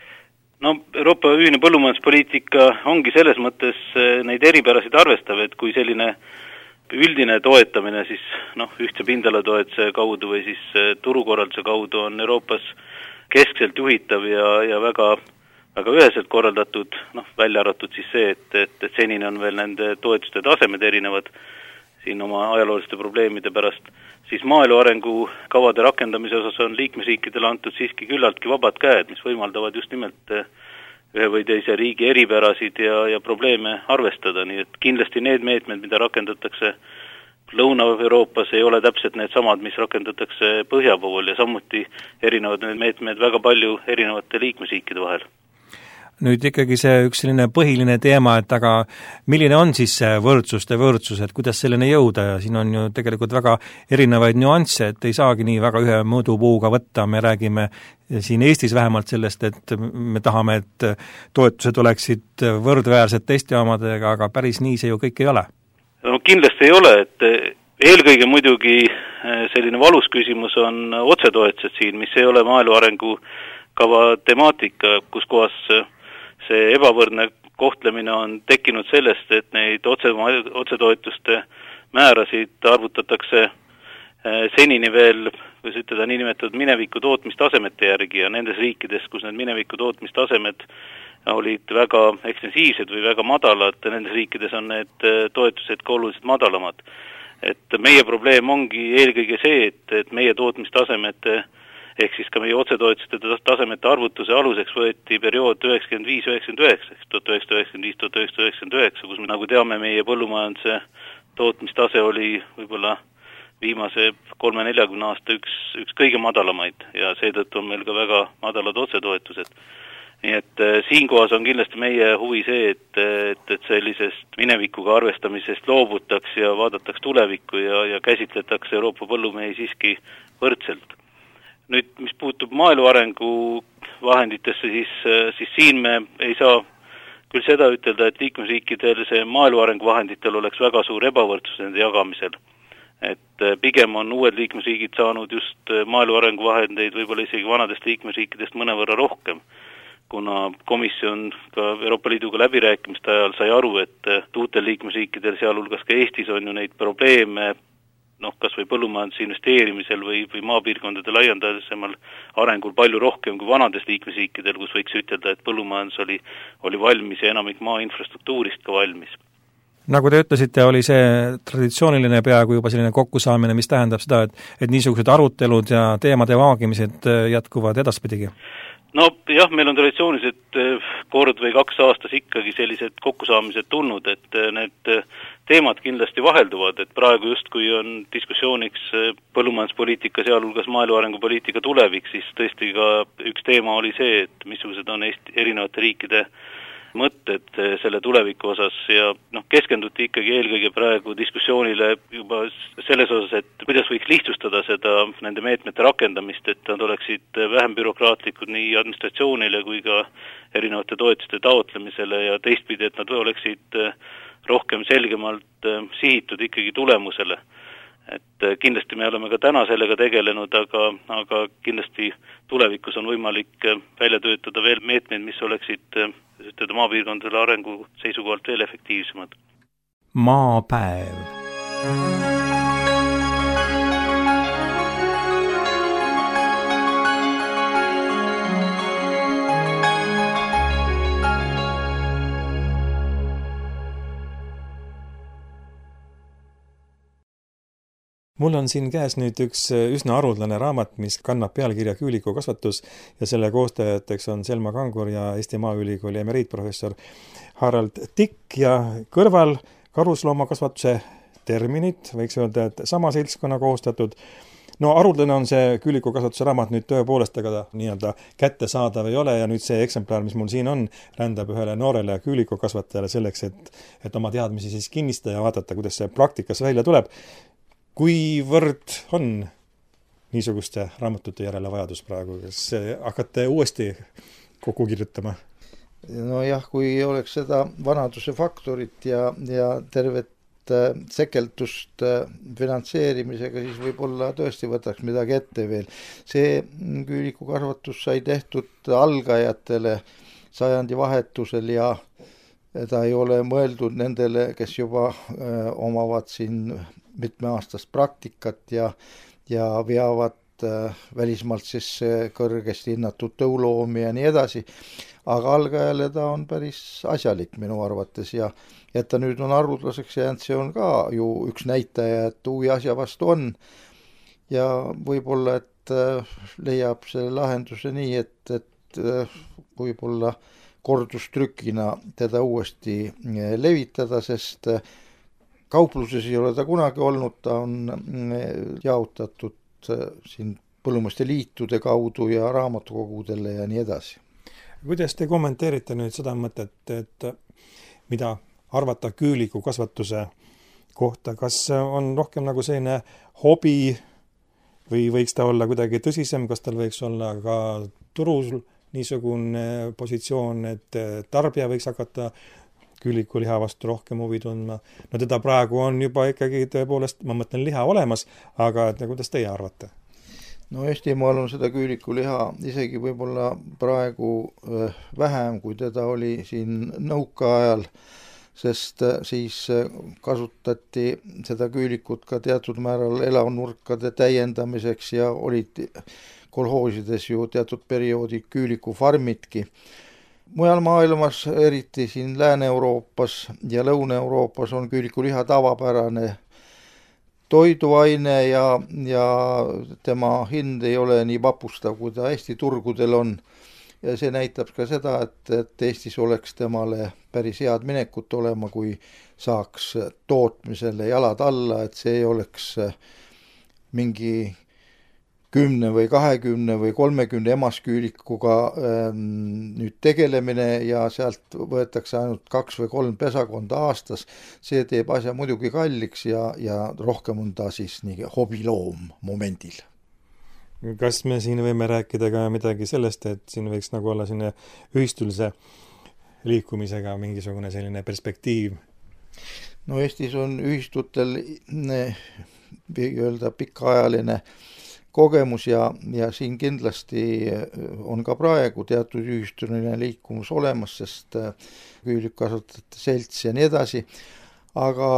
No Euroopa ühine põllumajanduspoliitika ongi selles mõttes neid eripärasid arvestav, et kui selline üldine toetamine siis ühtse pindalatoetuse kaudu või siis turukorralduse kaudu on Euroopas keskselt juhitav ja väga üheselt korraldatud, välja arvatud siis see, et senini on veel nende toetuste tasemed erinevad siin oma ajalooliste probleemide pärast, siis maaelu arengu kavade rakendamise osas on liikmesriikidele antud siiski küllaltki vabad käed, mis võimaldavad just nimelt ühe või teise riigi eripärasid ja probleeme arvestada, nii et kindlasti need meetmed, mida rakendatakse Lõuna-Euroopas ei ole täpselt need samad, mis rakendatakse põhja pool ja samuti erinevad need meetmed väga palju erinevate liikmesriikide vahel. Nüüd ikkagi see üks selline põhiline teema, et aga milline on siis see võrdsus, et kuidas selleni jõuda ja siin on ju tegelikult väga erinevaid nüansse, et ei saagi nii väga ühe mõõdupuuga võtta, me räägime siin Eestis vähemalt sellest, et me tahame, et toetused oleksid võrdväärsed teiste omadega, aga päris nii see ju kõik ei ole. No kindlasti ei ole, et eelkõige muidugi selline valus küsimus on otsetoetused siin, mis ei ole maaelu arengukava temaatika, kus kohas see ebavõrdne kohtlemine on tekkinud sellest, et neid otsetoetuste määrasid arvutatakse senini veel, võis ütelda, niinimetatud mineviku tootmistasemete järgi ja nendes riikides, kus need mineviku tootmistasemed olid väga ekstensiivsed või väga madalad, nendes riikides on need toetused ka oluliselt madalamad. Et meie probleem ongi eelkõige see, et meie tootmistasemete ehk siis ka meie otsetoetuste tasemete arvutuse aluseks võeti periood 95-99, 1995-1999, kus me nagu teame, meie põllumajanduse tootmistase oli võib-olla viimase 30-40 aasta üks kõige madalamaid ja seetõttu on meil ka väga madalad otsetoetused. Nii et siinkohas on kindlasti meie huvi see, et sellisest minevikuga arvestamisest loobutaks ja vaadataks tulevikku ja käsitletakse Euroopa põllumehi siiski võrdselt. Nüüd, mis puutub maaelu arengu vahenditesse, siis siin me ei saa küll seda ütelda, et liikmesriikidel see maaelu arengu vahenditel oleks väga suur ebavõrdsus nende jagamisel. Et pigem on uued liikmesriigid saanud just maaelu arengu vahendeid võib-olla isegi vanadest liikmesriikidest mõnevõrra rohkem, kuna komisjon ka Euroopa Liiduga läbirääkimiste ajal sai aru, et uutel liikmesriikidel, sealhulgas ka Eestis on ju neid probleeme, kas või põllumajanduse investeerimisel või maapiirkondade laiendasemal arengul palju rohkem kui vanades liikmesriikidel, kus võiks ütelda, et põllumajandus oli valmis ja enamik maa infrastruktuurist ka valmis. Nagu te ütlesite, oli see traditsiooniline peaaegu juba selline kokkusaamine, mis tähendab seda, et niisugused arutelud ja teemade vaagimised jätkuvad edaspidigi? No jah, meil on traditsioonilised kord või 2 aastas ikkagi sellised kokkusaamised tulnud, et need teemad kindlasti vahelduvad, et praegu justkui on diskussiooniks põllumajanduspoliitika, sealhulgas maaelu arengupoliitika tulevik, siis tõesti ka üks teema oli see, et missugused on erinevate riikide mõtted selle tuleviku osas ja keskenduti ikkagi eelkõige praegu diskussioonile juba selles osas, et kuidas võiks lihtsustada seda nende meetmete rakendamist, et nad oleksid vähem bürokraatlikud nii administratsioonile kui ka erinevate toetuste taotlemisele ja teistpidi, et nad oleksid rohkem selgemalt sihitud ikkagi tulemusele. Et kindlasti me oleme ka täna sellega tegelenud, aga kindlasti tulevikus on võimalik välja töötada veel meetmeid, mis oleksid maapiirkondade arengu seisukohalt veel efektiivsemad. Maapäev. Mul on siin käes nüüd üks üsna haruldane raamat, mis kannab pealkirja Küülikukasvatus ja selle koostajateks on Selma Kangur ja Eesti Maaülikooli emeriitprofessor Harald Tikk ja kõrval karusloomakasvatuse terminid, võiks öelda, et sama seltskonna koostatud. No haruldane on see küülikukasvatuse raamat nüüd tõepoolest, aga nii-öelda kättesaadav ei ole ja nüüd see eksemplar, mis mul siin on, rändab ühele noorele küülikukasvatajale selleks, et oma teadmisi siis kinnistada ja vaadata, kuidas see praktikas välja tuleb. Kuivõrd on niisuguste raamatute järele vajadus praegu? Kas hakkate uuesti kokku kirjutama? No jah, kui oleks seda vanaduse faktorit ja tervet sekeldust finantseerimisega, siis võib-olla tõesti võtaks midagi ette veel. See küülikukasvatus sai tehtud algajatele sajandi vahetusel ja ta ei ole mõeldud nendele, kes juba omavad siin mitmeaastast praktikat ja veavad välismaalt siis kõrgesti hinnatud tõuloomi ja nii edasi. Aga algajale ta on päris asjalik minu arvates ja et ta nüüd on arvutlaseks jäänud, see on ka ju üks näitaja, et uue asja vastu on. Ja võib-olla, et leiab selle lahenduse nii, et võib-olla kordustrükina teda uuesti levitada, sest kaupluses ei ole ta kunagi olnud, ta on jaotatud siin põllumeeste liitude kaudu ja raamatukogudele ja nii edasi. Kuidas te kommenteerite nüüd seda mõtet, et mida arvata küülikukasvatuse kohta? Kas on rohkem nagu selline hobi või võiks ta olla kuidagi tõsisem? Kas tal võiks olla ka turul niisugune positsioon, et tarbija võiks hakata küülikuliha vastu rohkem huvi tundma? No teda praegu on juba ikkagi tõepoolest, ma mõtlen, liha olemas, aga kuidas teie arvate? No Eestimaal on seda küülikuliha isegi võib-olla praegu vähem, kui teda oli siin nõukaajal, sest siis kasutati seda küülikut ka teatud määral elanurkade täiendamiseks ja olid kolhoosides ju teatud perioodi küülikufarmitki. Mujal maailmas, eriti siin Lääne-Euroopas ja Lõuna-Euroopas on küülikuliha tavapärane toiduaine ja tema hind ei ole nii vapustav, kui ta Eesti turgudel on. Ja see näitab ka seda, et Eestis oleks temale päris head minekut olema, kui saaks tootmisele jalad alla, et see ei oleks mingi 10 või 20 või 30 emasküülikuga nüüd tegelemine ja sealt võetakse ainult 2 või 3 pesakonda aastas. See teeb asja muidugi kalliks ja rohkem on ta siis nii hobiloom momendil. Kas me siin võime rääkida ka midagi sellest, et siin võiks nagu olla selline ühistulise liikumisega mingisugune selline perspektiiv? No Eestis on ühistutel öelda pikaajaline kogemus ja siin kindlasti on ka praegu teatud ühistuline liikumus olemas, sest küülikukasvatajate selts ja nii edasi. Aga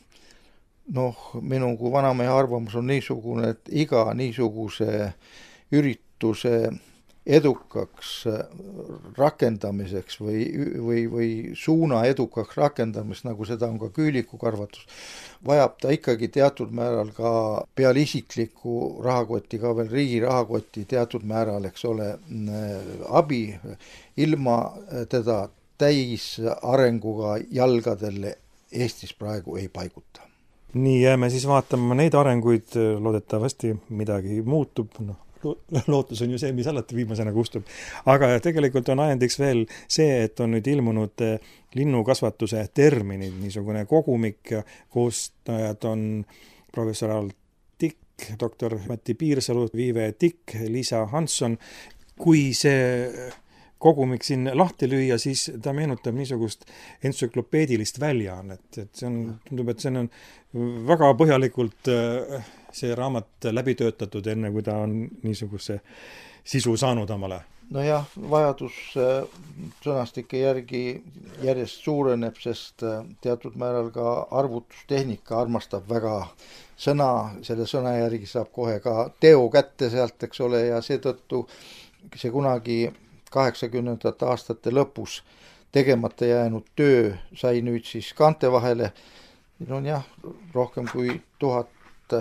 minu kui vanamehe arvamus on niisugune, et iga niisuguse ürituse edukaks rakendamiseks või suuna edukaks rakendamiseks, nagu seda on ka küülikukarvatus, vajab ta ikkagi teatud määral ka peale isikliku rahakoti, ka veel riigi rahakoti teatud määral, eks ole, abi. Ilma teda täisarenguga jalgadele Eestis praegu ei paiguta. Nii jääme siis vaatama neid arenguid, loodetavasti midagi muutub, lootus on ju see, mis alati viimasena kustub. Aga tegelikult on ajendiks veel see, et on nüüd ilmunud linnukasvatuse terminid, niisugune kogumik, koostajad on professor Aal Tikk, doktor Mati Piirsalu, Viive Tikk, Liisa Hansson. Kui see kogumik siin lahti lüüa, siis ta meenutab niisugust entsüklopeedilist väljaannet, et see on, tundub, et see on väga põhjalikult see raamat läbi töötatud, enne kui ta on niisuguse sisu saanud omale. Nojah, vajadus sõnastike järgi järjest suureneb, sest teatud määral ka arvutustehnika armastab väga sõna, selle sõna järgi saab kohe ka teo kätte sealt, eks ole, ja seetõttu see kunagi 80. aastate lõpus tegemata jäänud töö sai nüüd siis kaante vahele. Siin on jah, rohkem kui 1000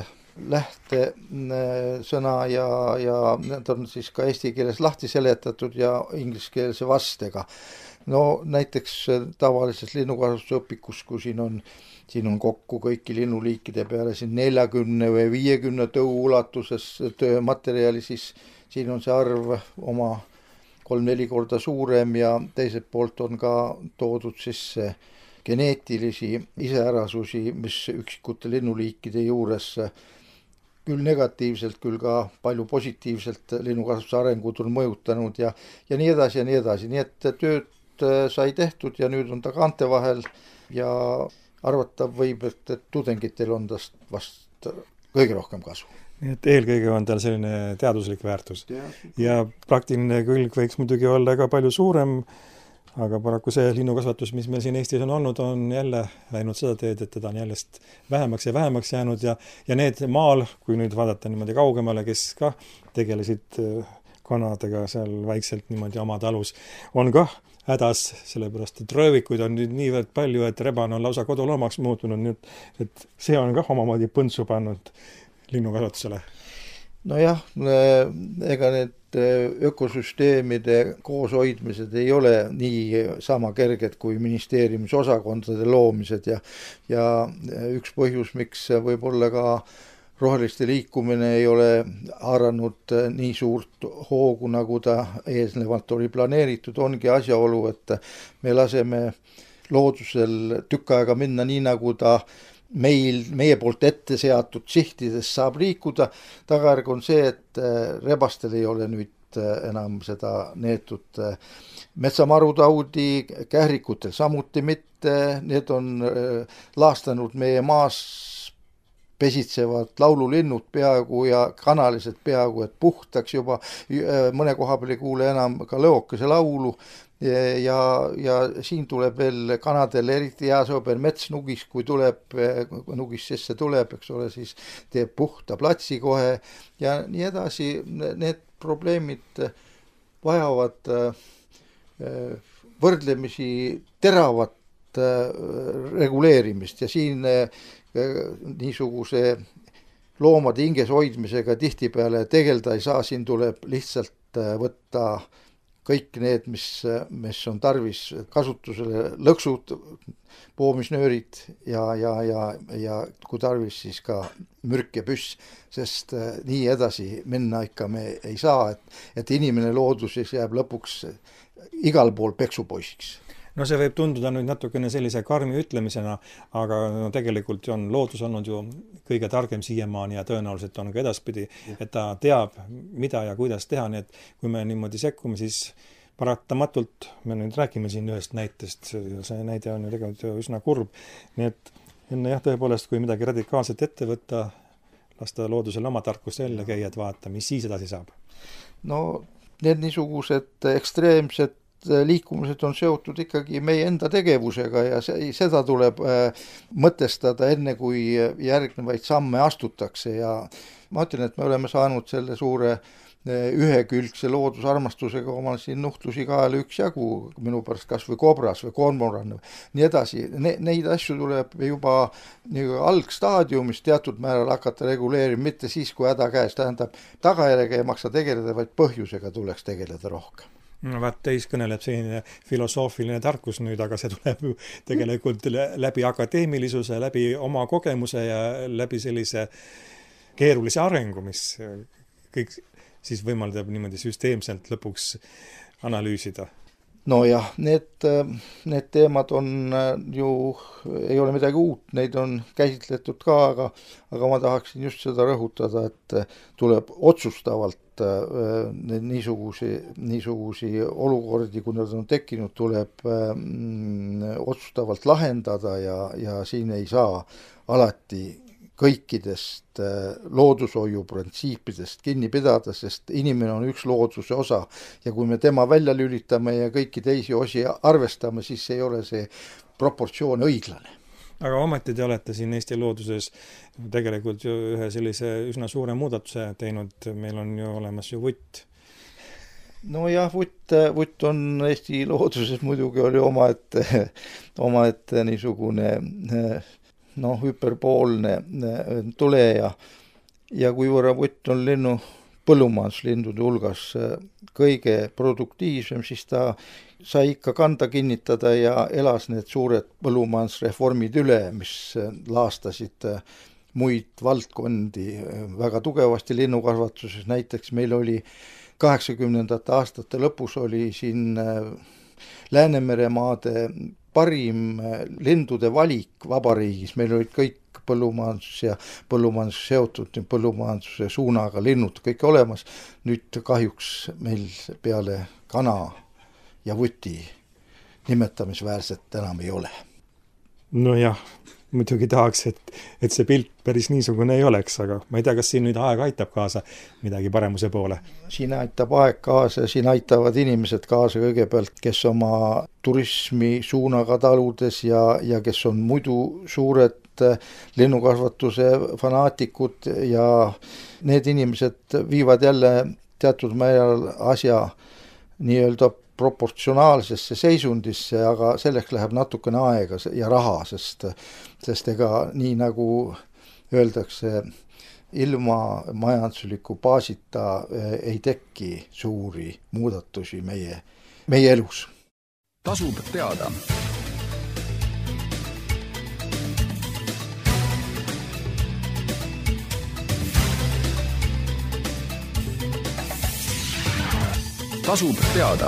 lähtesõna ja need on siis ka eesti keeles lahti seletatud ja ingliskeelse vastega. No näiteks tavalises linnukasvatusõpikus, kui siin on kokku kõiki linnuliikide peale siin 40 või 50 tõu ulatuses töömaterjali, siis siin on see arv oma 3-4 korda suurem ja teiselt poolt on ka toodud sisse geneetilisi iseärasusi, mis üksikute linnuliikide juures küll negatiivselt, küll ka palju positiivselt linnukasvatuse arengut on mõjutanud ja nii edasi ja nii edasi. Nii et tööd sai tehtud ja nüüd on ta kaante vahel ja arvatav võib, et tudengitel on tast vast kõige rohkem kasu. Nii et eelkõige on tal selline teaduslik väärtus. Ja praktiline külg võiks muidugi olla ka palju suurem, aga paraku see linnukasvatus, mis meil siin Eestis on olnud, on jälle läinud seda teed, et teda on jällest vähemaks ja vähemaks jäänud ja need maal, kui nüüd vaadata niimoodi kaugemale, kes ka tegelesid kanadega seal vaikselt niimoodi oma talus, on ka hädas, sellepärast et röövikuid on nüüd niivõrd palju, et reban on lausa koduloomaks muutunud, nii et see on ka omamoodi põntsu pannud linnukasvatusele. Nojah, ega need ökosüsteemide kooshoidmised ei ole nii sama kerged kui ministeeriumis osakondade loomised ja üks põhjus, miks võib-olla ka roheliste liikumine ei ole haaranud nii suurt hoogu, nagu ta eelnevalt oli planeeritud, ongi asjaolu, et me laseme loodusel tükk aega minna nii, nagu ta meie poolt ette seatud sihtides saab liikuda. Tagajärg on see, et rebastel ei ole nüüd enam seda neetud metsamarutaudi, kährikutel samuti mitte, need on laastanud meie maas pesitsevad laululinnud peaaegu ja kanalised peaaegu, et puhtaks juba, mõne koha peal ei kuule enam ka lõokese laulu ja siin tuleb veel kanadel eriti hea sõber metsnugis, kui tuleb, nugis sisse tuleb, eks ole, siis teeb puhta platsi kohe ja nii edasi. Need probleemid vajavad võrdlemisi teravat reguleerimist ja siin niisuguse loomade hinges hoidmisega tihtipeale tegelda ei saa, siin tuleb lihtsalt võtta kõik need, mis on tarvis kasutusele, lõksud, poomisnöörid ja kui tarvis, siis ka mürk ja püss, sest nii edasi minna ikka me ei saa, et inimene looduses jääb lõpuks igal pool peksupoisiks. No see võib tunduda nüüd natukene sellise karmi ütlemisena, aga tegelikult on loodus olnud ju kõige targem siiamaani ja tõenäoliselt on ka edaspidi, et ta teab, mida ja kuidas teha, nii et kui me niimoodi sekkume, siis paratamatult, me nüüd räägime siin ühest näitest, see näide on ju tegelikult üsna kurb, nii et enne jah, tõepoolest, kui midagi radikaalselt ette võtta, lasta loodusel oma tarkust välja käia, et vaata, mis siis edasi saab. No need niisugused ekstreemsed liikumised on seotud ikkagi meie enda tegevusega ja seda tuleb mõtestada enne, kui järgnevaid samme astutakse ja ma ütlen, et me oleme saanud selle suure ühekülgse loodusarmastusega omal siin nuhtlusi kaela üksjagu, minu pärast kas või kobras või kormoran, nii edasi. Neid asju tuleb juba algstaadiumis teatud määral hakata reguleerima, mitte siis, kui häda käes, tähendab, tagajärjega ei maksa tegeleda, vaid põhjusega tuleks tegeleda rohkem. No vaat teis kõneleb selline filosoofiline tarkus nüüd, aga see tuleb ju tegelikult läbi akadeemilisuse, läbi oma kogemuse ja läbi sellise keerulise arengu, mis kõik siis võimaldab niimoodi süsteemselt lõpuks analüüsida. Nojah, need teemad on ju, ei ole midagi uut, neid on käsitletud ka, aga ma tahaksin just seda rõhutada, et tuleb otsustavalt niisugusi olukordi, kui nad on tekkinud, tuleb otsustavalt lahendada ja siin ei saa alati kõikidest loodushoiu printsiipidest kinni pidada, sest inimene on üks looduse osa ja kui me tema välja lülitame ja kõiki teisi osi arvestame, siis ei ole see proportsioon õiglane. Aga ometi te olete siin Eesti looduses tegelikult ju ühe sellise üsna suure muudatuse teinud, meil on ju olemas ju vutt. No jah, vutt on Eesti looduses muidugi oli omaette niisugune hüperpoolne tule ja kuivõrra vutt on põllumajanduslindude hulgas kõige produktiivsem, siis ta sai ikka kanda kinnitada ja elas need suured põllumajandusreformid üle, mis laastasid muid valdkondi väga tugevasti linnukasvatuses. Näiteks meil oli 80. aastate lõpus oli siin Läänemeremaade parim lindude valik vabariigis, meil olid kõik põllumajandus ja põllumajandus seotud põllumajanduse suunaga linnud kõik olemas. Nüüd kahjuks meil peale kana ja vuti nimetamisväärset enam ei ole. No jah, muidugi tahaks, et see pilt päris niisugune ei oleks, aga ma ei tea, kas siin nüüd aeg aitab kaasa midagi paremuse poole? Siin aitab aeg kaasa, siin aitavad inimesed kaasa kõigepealt, kes oma turismi suunaga taludes ja kes on muidu suured linnukasvatuse fanaatikud ja need inimesed viivad jälle teatud määral asja nii-öelda proportsionaalsesse seisundisse, aga selleks läheb natukene aega ja raha, sest ega nii nagu öeldakse, ilma majandusliku baasita ei tekki suuri muudatusi meie elus. Tasub teada. Tasub teada.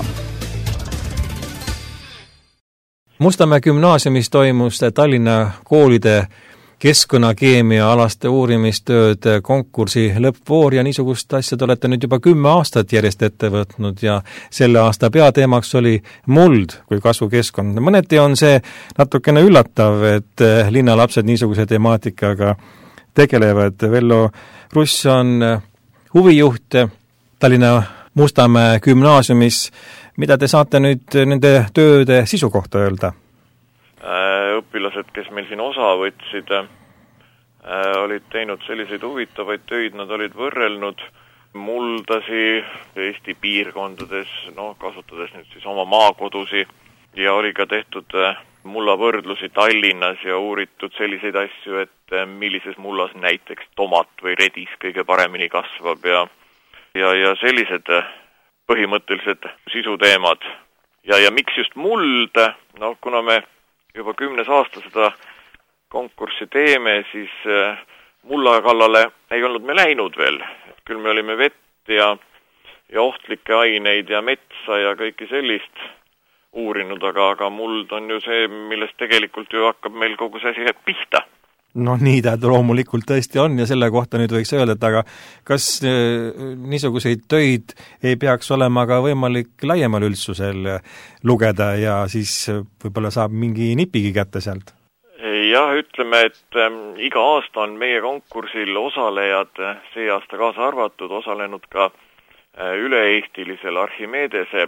Mustamäe gümnaasiumis toimus Tallinna koolide keskkonnakeemia alaste uurimistööd konkursi lõppvoor ja niisugust asja te olete nüüd juba 10 aastat järjest ette võtnud ja selle aasta peateemaks oli muld kui kasvukeskkond. Mõneti on see natukene üllatav, et linnalapsed niisuguse temaatikaga tegelevad. Vello Russ on huvijuht Tallinna Mustamäe gümnaasiumis. Mida te saate nüüd nende tööde sisu kohta öelda? Õpilased, kes meil siin osa võtsid, olid teinud selliseid huvitavaid töid, nad olid võrrelnud muldasi Eesti piirkondades, kasutades nüüd siis oma maakodusi ja oli ka tehtud mullavõrdlusi Tallinnas ja uuritud selliseid asju, et millises mullas näiteks tomat või redis kõige paremini kasvab ja sellised põhimõttelised sisuteemad. Ja miks just muld? Kuna me juba 10. aasta seda konkurssi teeme, siis mulla kallale ei olnud me läinud veel. Küll me olime vett ja ohtlikke aineid ja metsa ja kõike sellist uurinud, aga muld on ju see, millest tegelikult ju hakkab meil kogu see asi pihta. Nii ta loomulikult tõesti on ja selle kohta nüüd võiks öelda, et aga kas niisuguseid töid ei peaks olema ka võimalik laiemal üldsusel lugeda ja siis võib-olla saab mingi nipigi kätte sealt? Jah, ütleme, et iga aasta on meie konkursil osalejad, see aasta kaasa arvatud, osalenud ka üle-eestilisel Archimedese poolt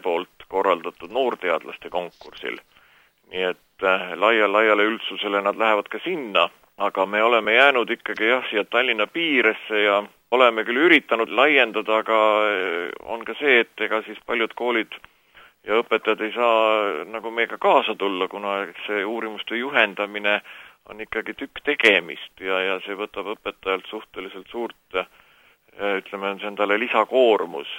korraldatud noorteadlaste konkursil. Nii et laiale üldsusele nad lähevad ka sinna, aga me oleme jäänud ikkagi siia Tallinna piiresse ja oleme küll üritanud laiendada, aga on ka see, et ega siis paljud koolid ja õpetajad ei saa nagu meiega kaasa tulla, kuna see uurimustöö juhendamine on ikkagi tükk tegemist ja see võtab õpetajalt suhteliselt suurt, ütleme, see on talle lisakoormus.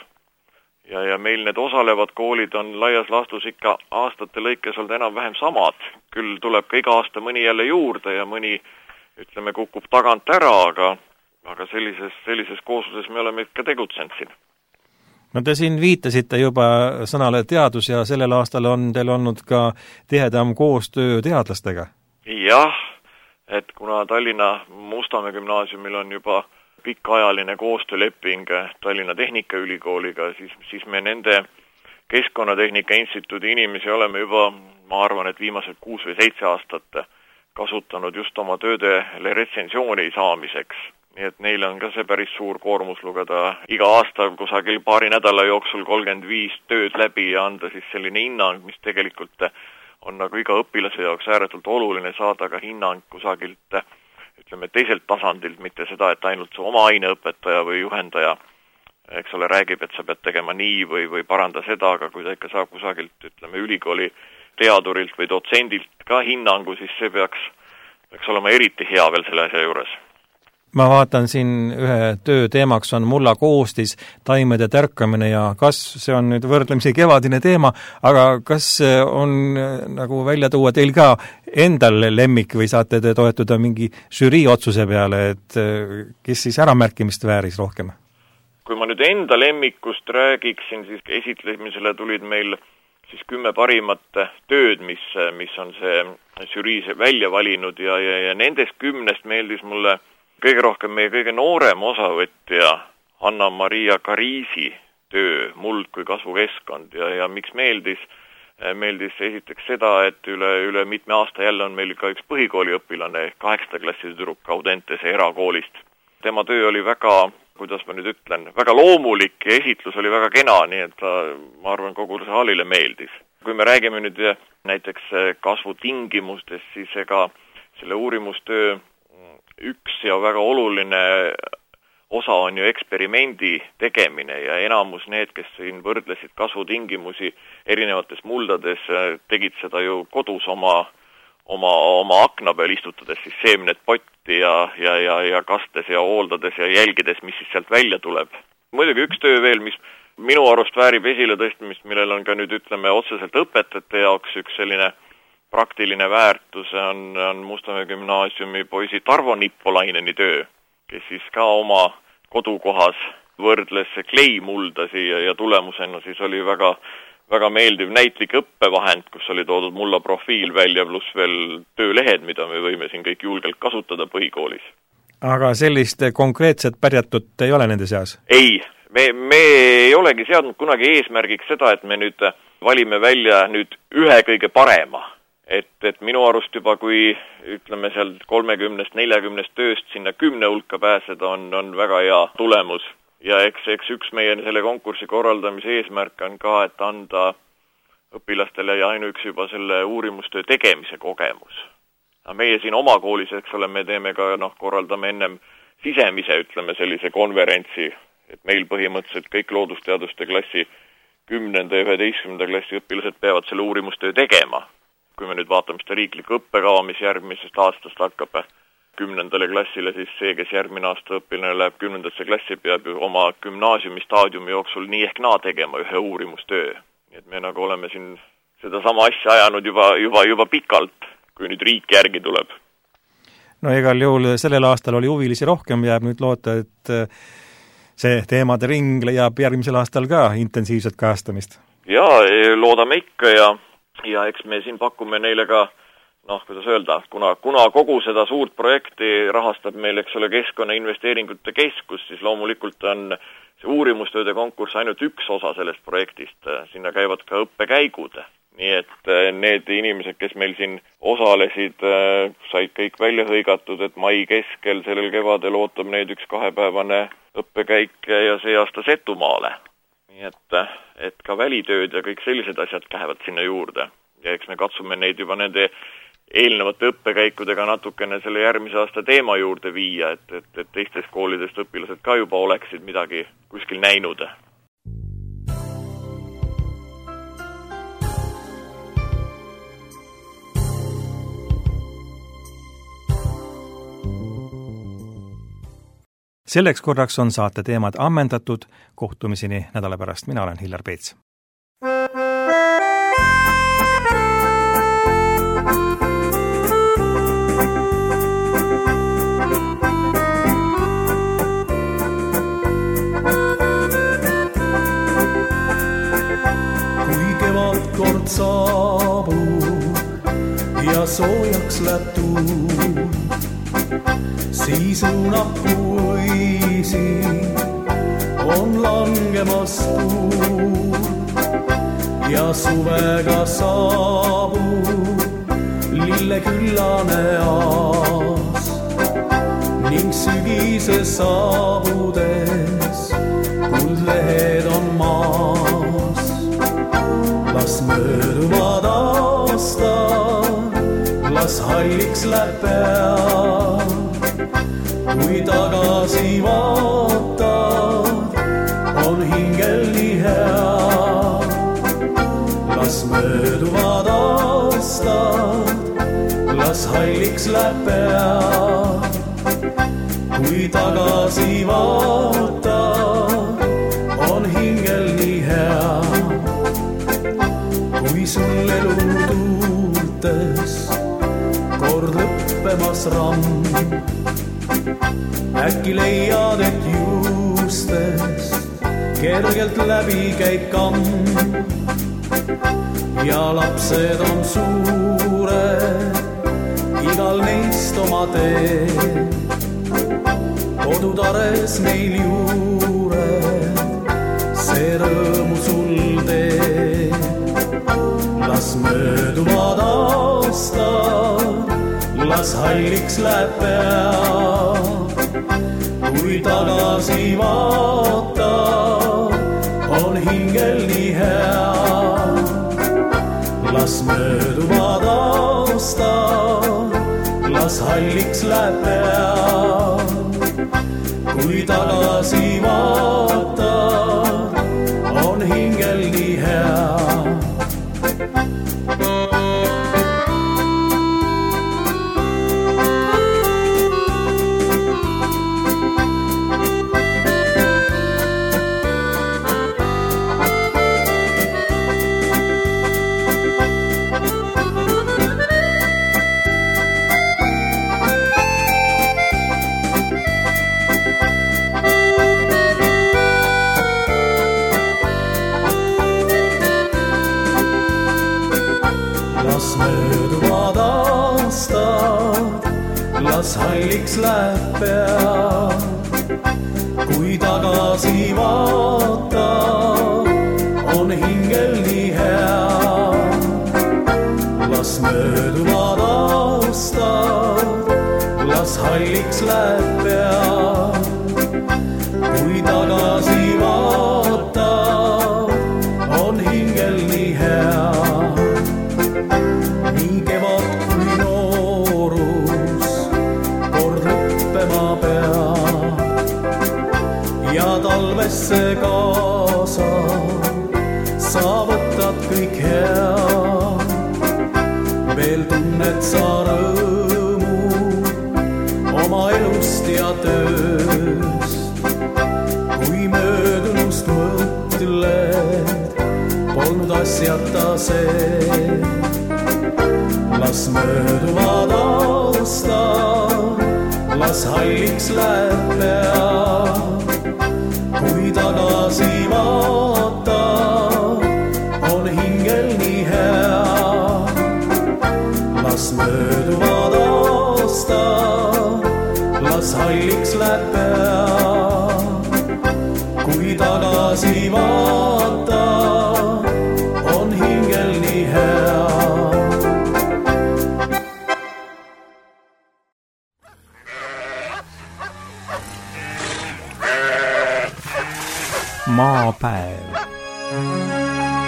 Ja meil need osalevad koolid on laias laastus ikka aastate lõikes olnud enam-vähem samad. Küll tuleb ka iga aasta mõni jälle juurde ja mõni, ütleme, kukub tagant ära, aga sellises koosluses me oleme ikka tegutsenud siin. No te siin viitasite juba sõnale teadus ja sellel aastal on teil olnud ka tihedam koostöö teadlastega? Jah, et kuna Tallinna Mustamäe gümnaasiumil on juba pikaajaline koostööleping Tallinna Tehnikaülikooliga, siis me nende Keskkonnatehnika Instituudi inimesi oleme juba, ma arvan, et viimased 6 või 7 aastat kasutanud just oma töödele retsensiooni saamiseks. Nii et neil on ka see päris suur koormus lugeda iga aasta kusagil paari nädala jooksul 35 tööd läbi ja anda siis selline hinnang, mis tegelikult on nagu iga õpilase jaoks ääretult oluline saada ka hinnang kusagilt, ütleme, teiselt tasandilt, mitte seda, et ainult su oma aineõpetaja või juhendaja, eks ole, räägib, et sa pead tegema nii või paranda seda, aga kui ta ikka saab kusagilt, ütleme, ülikooli teadurilt või dotsendilt ka hinnangu, siis see peaks olema eriti hea veel selle asja juures. Ma vaatan siin ühe töö teemaks on mulla koostis, taimede tärkamine ja kasv, see on nüüd võrdlemisi kevadine teema, aga kas on nagu välja tuua teil ka endal lemmik või saate te toetuda mingi žürii otsuse peale, et kes siis äramärkimist vääris rohkem? Kui ma nüüd enda lemmikust räägiksin, siis esitlemisele tulid meil siis 10 parimat tööd, mis on see žürii välja valinud ja nendest 10 meeldis mulle kõige rohkem meie kõige noorem osavõtja Anna-Maria Kariisi töö Muld kui kasvukeskkond ja miks meeldis esiteks seda, et üle mitme aasta jälle on meil ka üks põhikooliõpilane, 8. klassi tüdruk Audentese erakoolist. Tema töö oli väga, kuidas ma nüüd ütlen, väga loomulik ja esitlus oli väga kena, nii et ma arvan, kogu saalile meeldis. Kui me räägime nüüd näiteks kasvutingimustest, siis ega selle uurimustöö üks ja väga oluline osa on ju eksperimendi tegemine ja enamus need, kes siin võrdlesid kasvutingimusi erinevates muldades, tegid seda ju kodus oma akna peal istutades siis seemned potti ja kastes ja hooldades ja jälgides, mis siis sealt välja tuleb. Muidugi üks töö veel, mis minu arust väärib esile tõstmist, millel on ka nüüd, ütleme, otseselt õpetajate jaoks üks selline praktiline väärtus on Mustamäe gümnaasiumi poisi Tarvo Nippolaineni töö, kes siis ka oma kodukohas võrdles kleimuldasi ja tulemusena siis oli väga, väga meeldiv näitlik õppevahend, kus oli toodud mulla profiil välja, pluss veel töölehed, mida me võime siin kõik julgelt kasutada põhikoolis. Aga sellist konkreetset pärjatut ei ole nende seas? Ei, me ei olegi seadnud kunagi eesmärgiks seda, et me nüüd valime välja nüüd ühe kõige parema. Et minu arust juba, kui ütleme seal 30-40 tööst sinna 10 hulka pääseda, on väga hea tulemus. Ja eks üks meie selle konkursi korraldamise eesmärk on ka, et anda õpilastele ja ainuüksi juba selle uurimustöö tegemise kogemus. Meie siin oma koolis, eks ole, me teeme ka, korraldame ennem sisemise, ütleme, sellise konverentsi, et meil põhimõtteliselt kõik loodusteaduste klassi 10. ja 11. klassi õpilased peavad selle uurimustöö tegema. Kui me nüüd vaatame seda riiklikku õppekava, mis järgmisest aastast hakkab 10. klassile, siis see, kes järgmine aasta õpilane läheb 10. klassi, peab ju oma gümnaasiumi staadiumi jooksul nii ehk naa tegema ühe uurimustöö. Nii et me nagu oleme siin seda sama asja ajanud juba pikalt, kui nüüd riik järgi tuleb. No igal juhul sellel aastal oli huvilisi rohkem, jääb nüüd loota, et see teemade ring leiab järgmisel aastal ka intensiivset kajastamist. Jaa, loodame ikka ja eks me siin pakume neile ka, kuidas öelda, kuna kogu seda suurt projekti rahastab meil, eks ole, Keskkonnainvesteeringute Keskus, siis loomulikult on see uurimustööde konkurss ainult üks osa sellest projektist. Sinna käivad ka õppekäigud. Nii et need inimesed, kes meil siin osalesid, said kõik välja hõigatud, et mai keskel sellel kevadel ootab neid üks 2-päevane õppekäik ja see aasta Setumaale. nii et ka välitööd ja kõik sellised asjad lähevad sinna juurde. Ja eks me katsume neid juba nende eelnevate õppekäikudega natukene selle järgmise aasta teema juurde viia, et teistest koolidest õpilased ka juba oleksid midagi kuskil näinud. Selleks korraks on saate teemad ammendatud, kohtumiseni nädala pärast. Mina olen Hillar Peets. Kui kevad kord saabub ja soojaks läheb tuul, siis unapuisi on langemas puur ja suvega saabub lilleküllane aas ning sügise saabudes kuldlehed on maas. Las mööduvad aastad, las halliks läheb pea, kui tagasi vaatad, on hingel nii hea. Las mööduvad aastad, las halliks läheb pea, kui tagasi vaatad, on hingel nii hea. Kui sul elu tuultes kord lõppemas ramm, äkki leiad, et juustest kergelt läbi käib kamm ja lapsed on suured, igal neist oma tee, kodutares neil juured, see rõõmu sul teeb. Las mööduvad aastad, las halliks läheb pea, kui tagasi vaatad, on hingel nii hea. Las mööduvad aastad, las halliks läheb pea, kui tagasi vaatad, on hingel nii hea. Las halliks läheb pea, kui tagasi vaatad, on hingel nii hea. Las mööduvad aastad, las halliks läheb pea, kui tagasi vaatad, on hingel nii hea. Nii kevad kui noorus kord lõppema pea ja talvesse kaasa sa võtad kõik hea. Veel tunned sa rõõmu oma elust ja tööst, kui möödunust mõtled, polnud asjata see. Las mööduvad aastad, las halliks läheb pea, kui tagasi vaatad, on hingel nii hea. Las mööduvad aastad, las halliks läheb pea, kui tagasi vaatad, on hingel nii hea. Maa maapäev.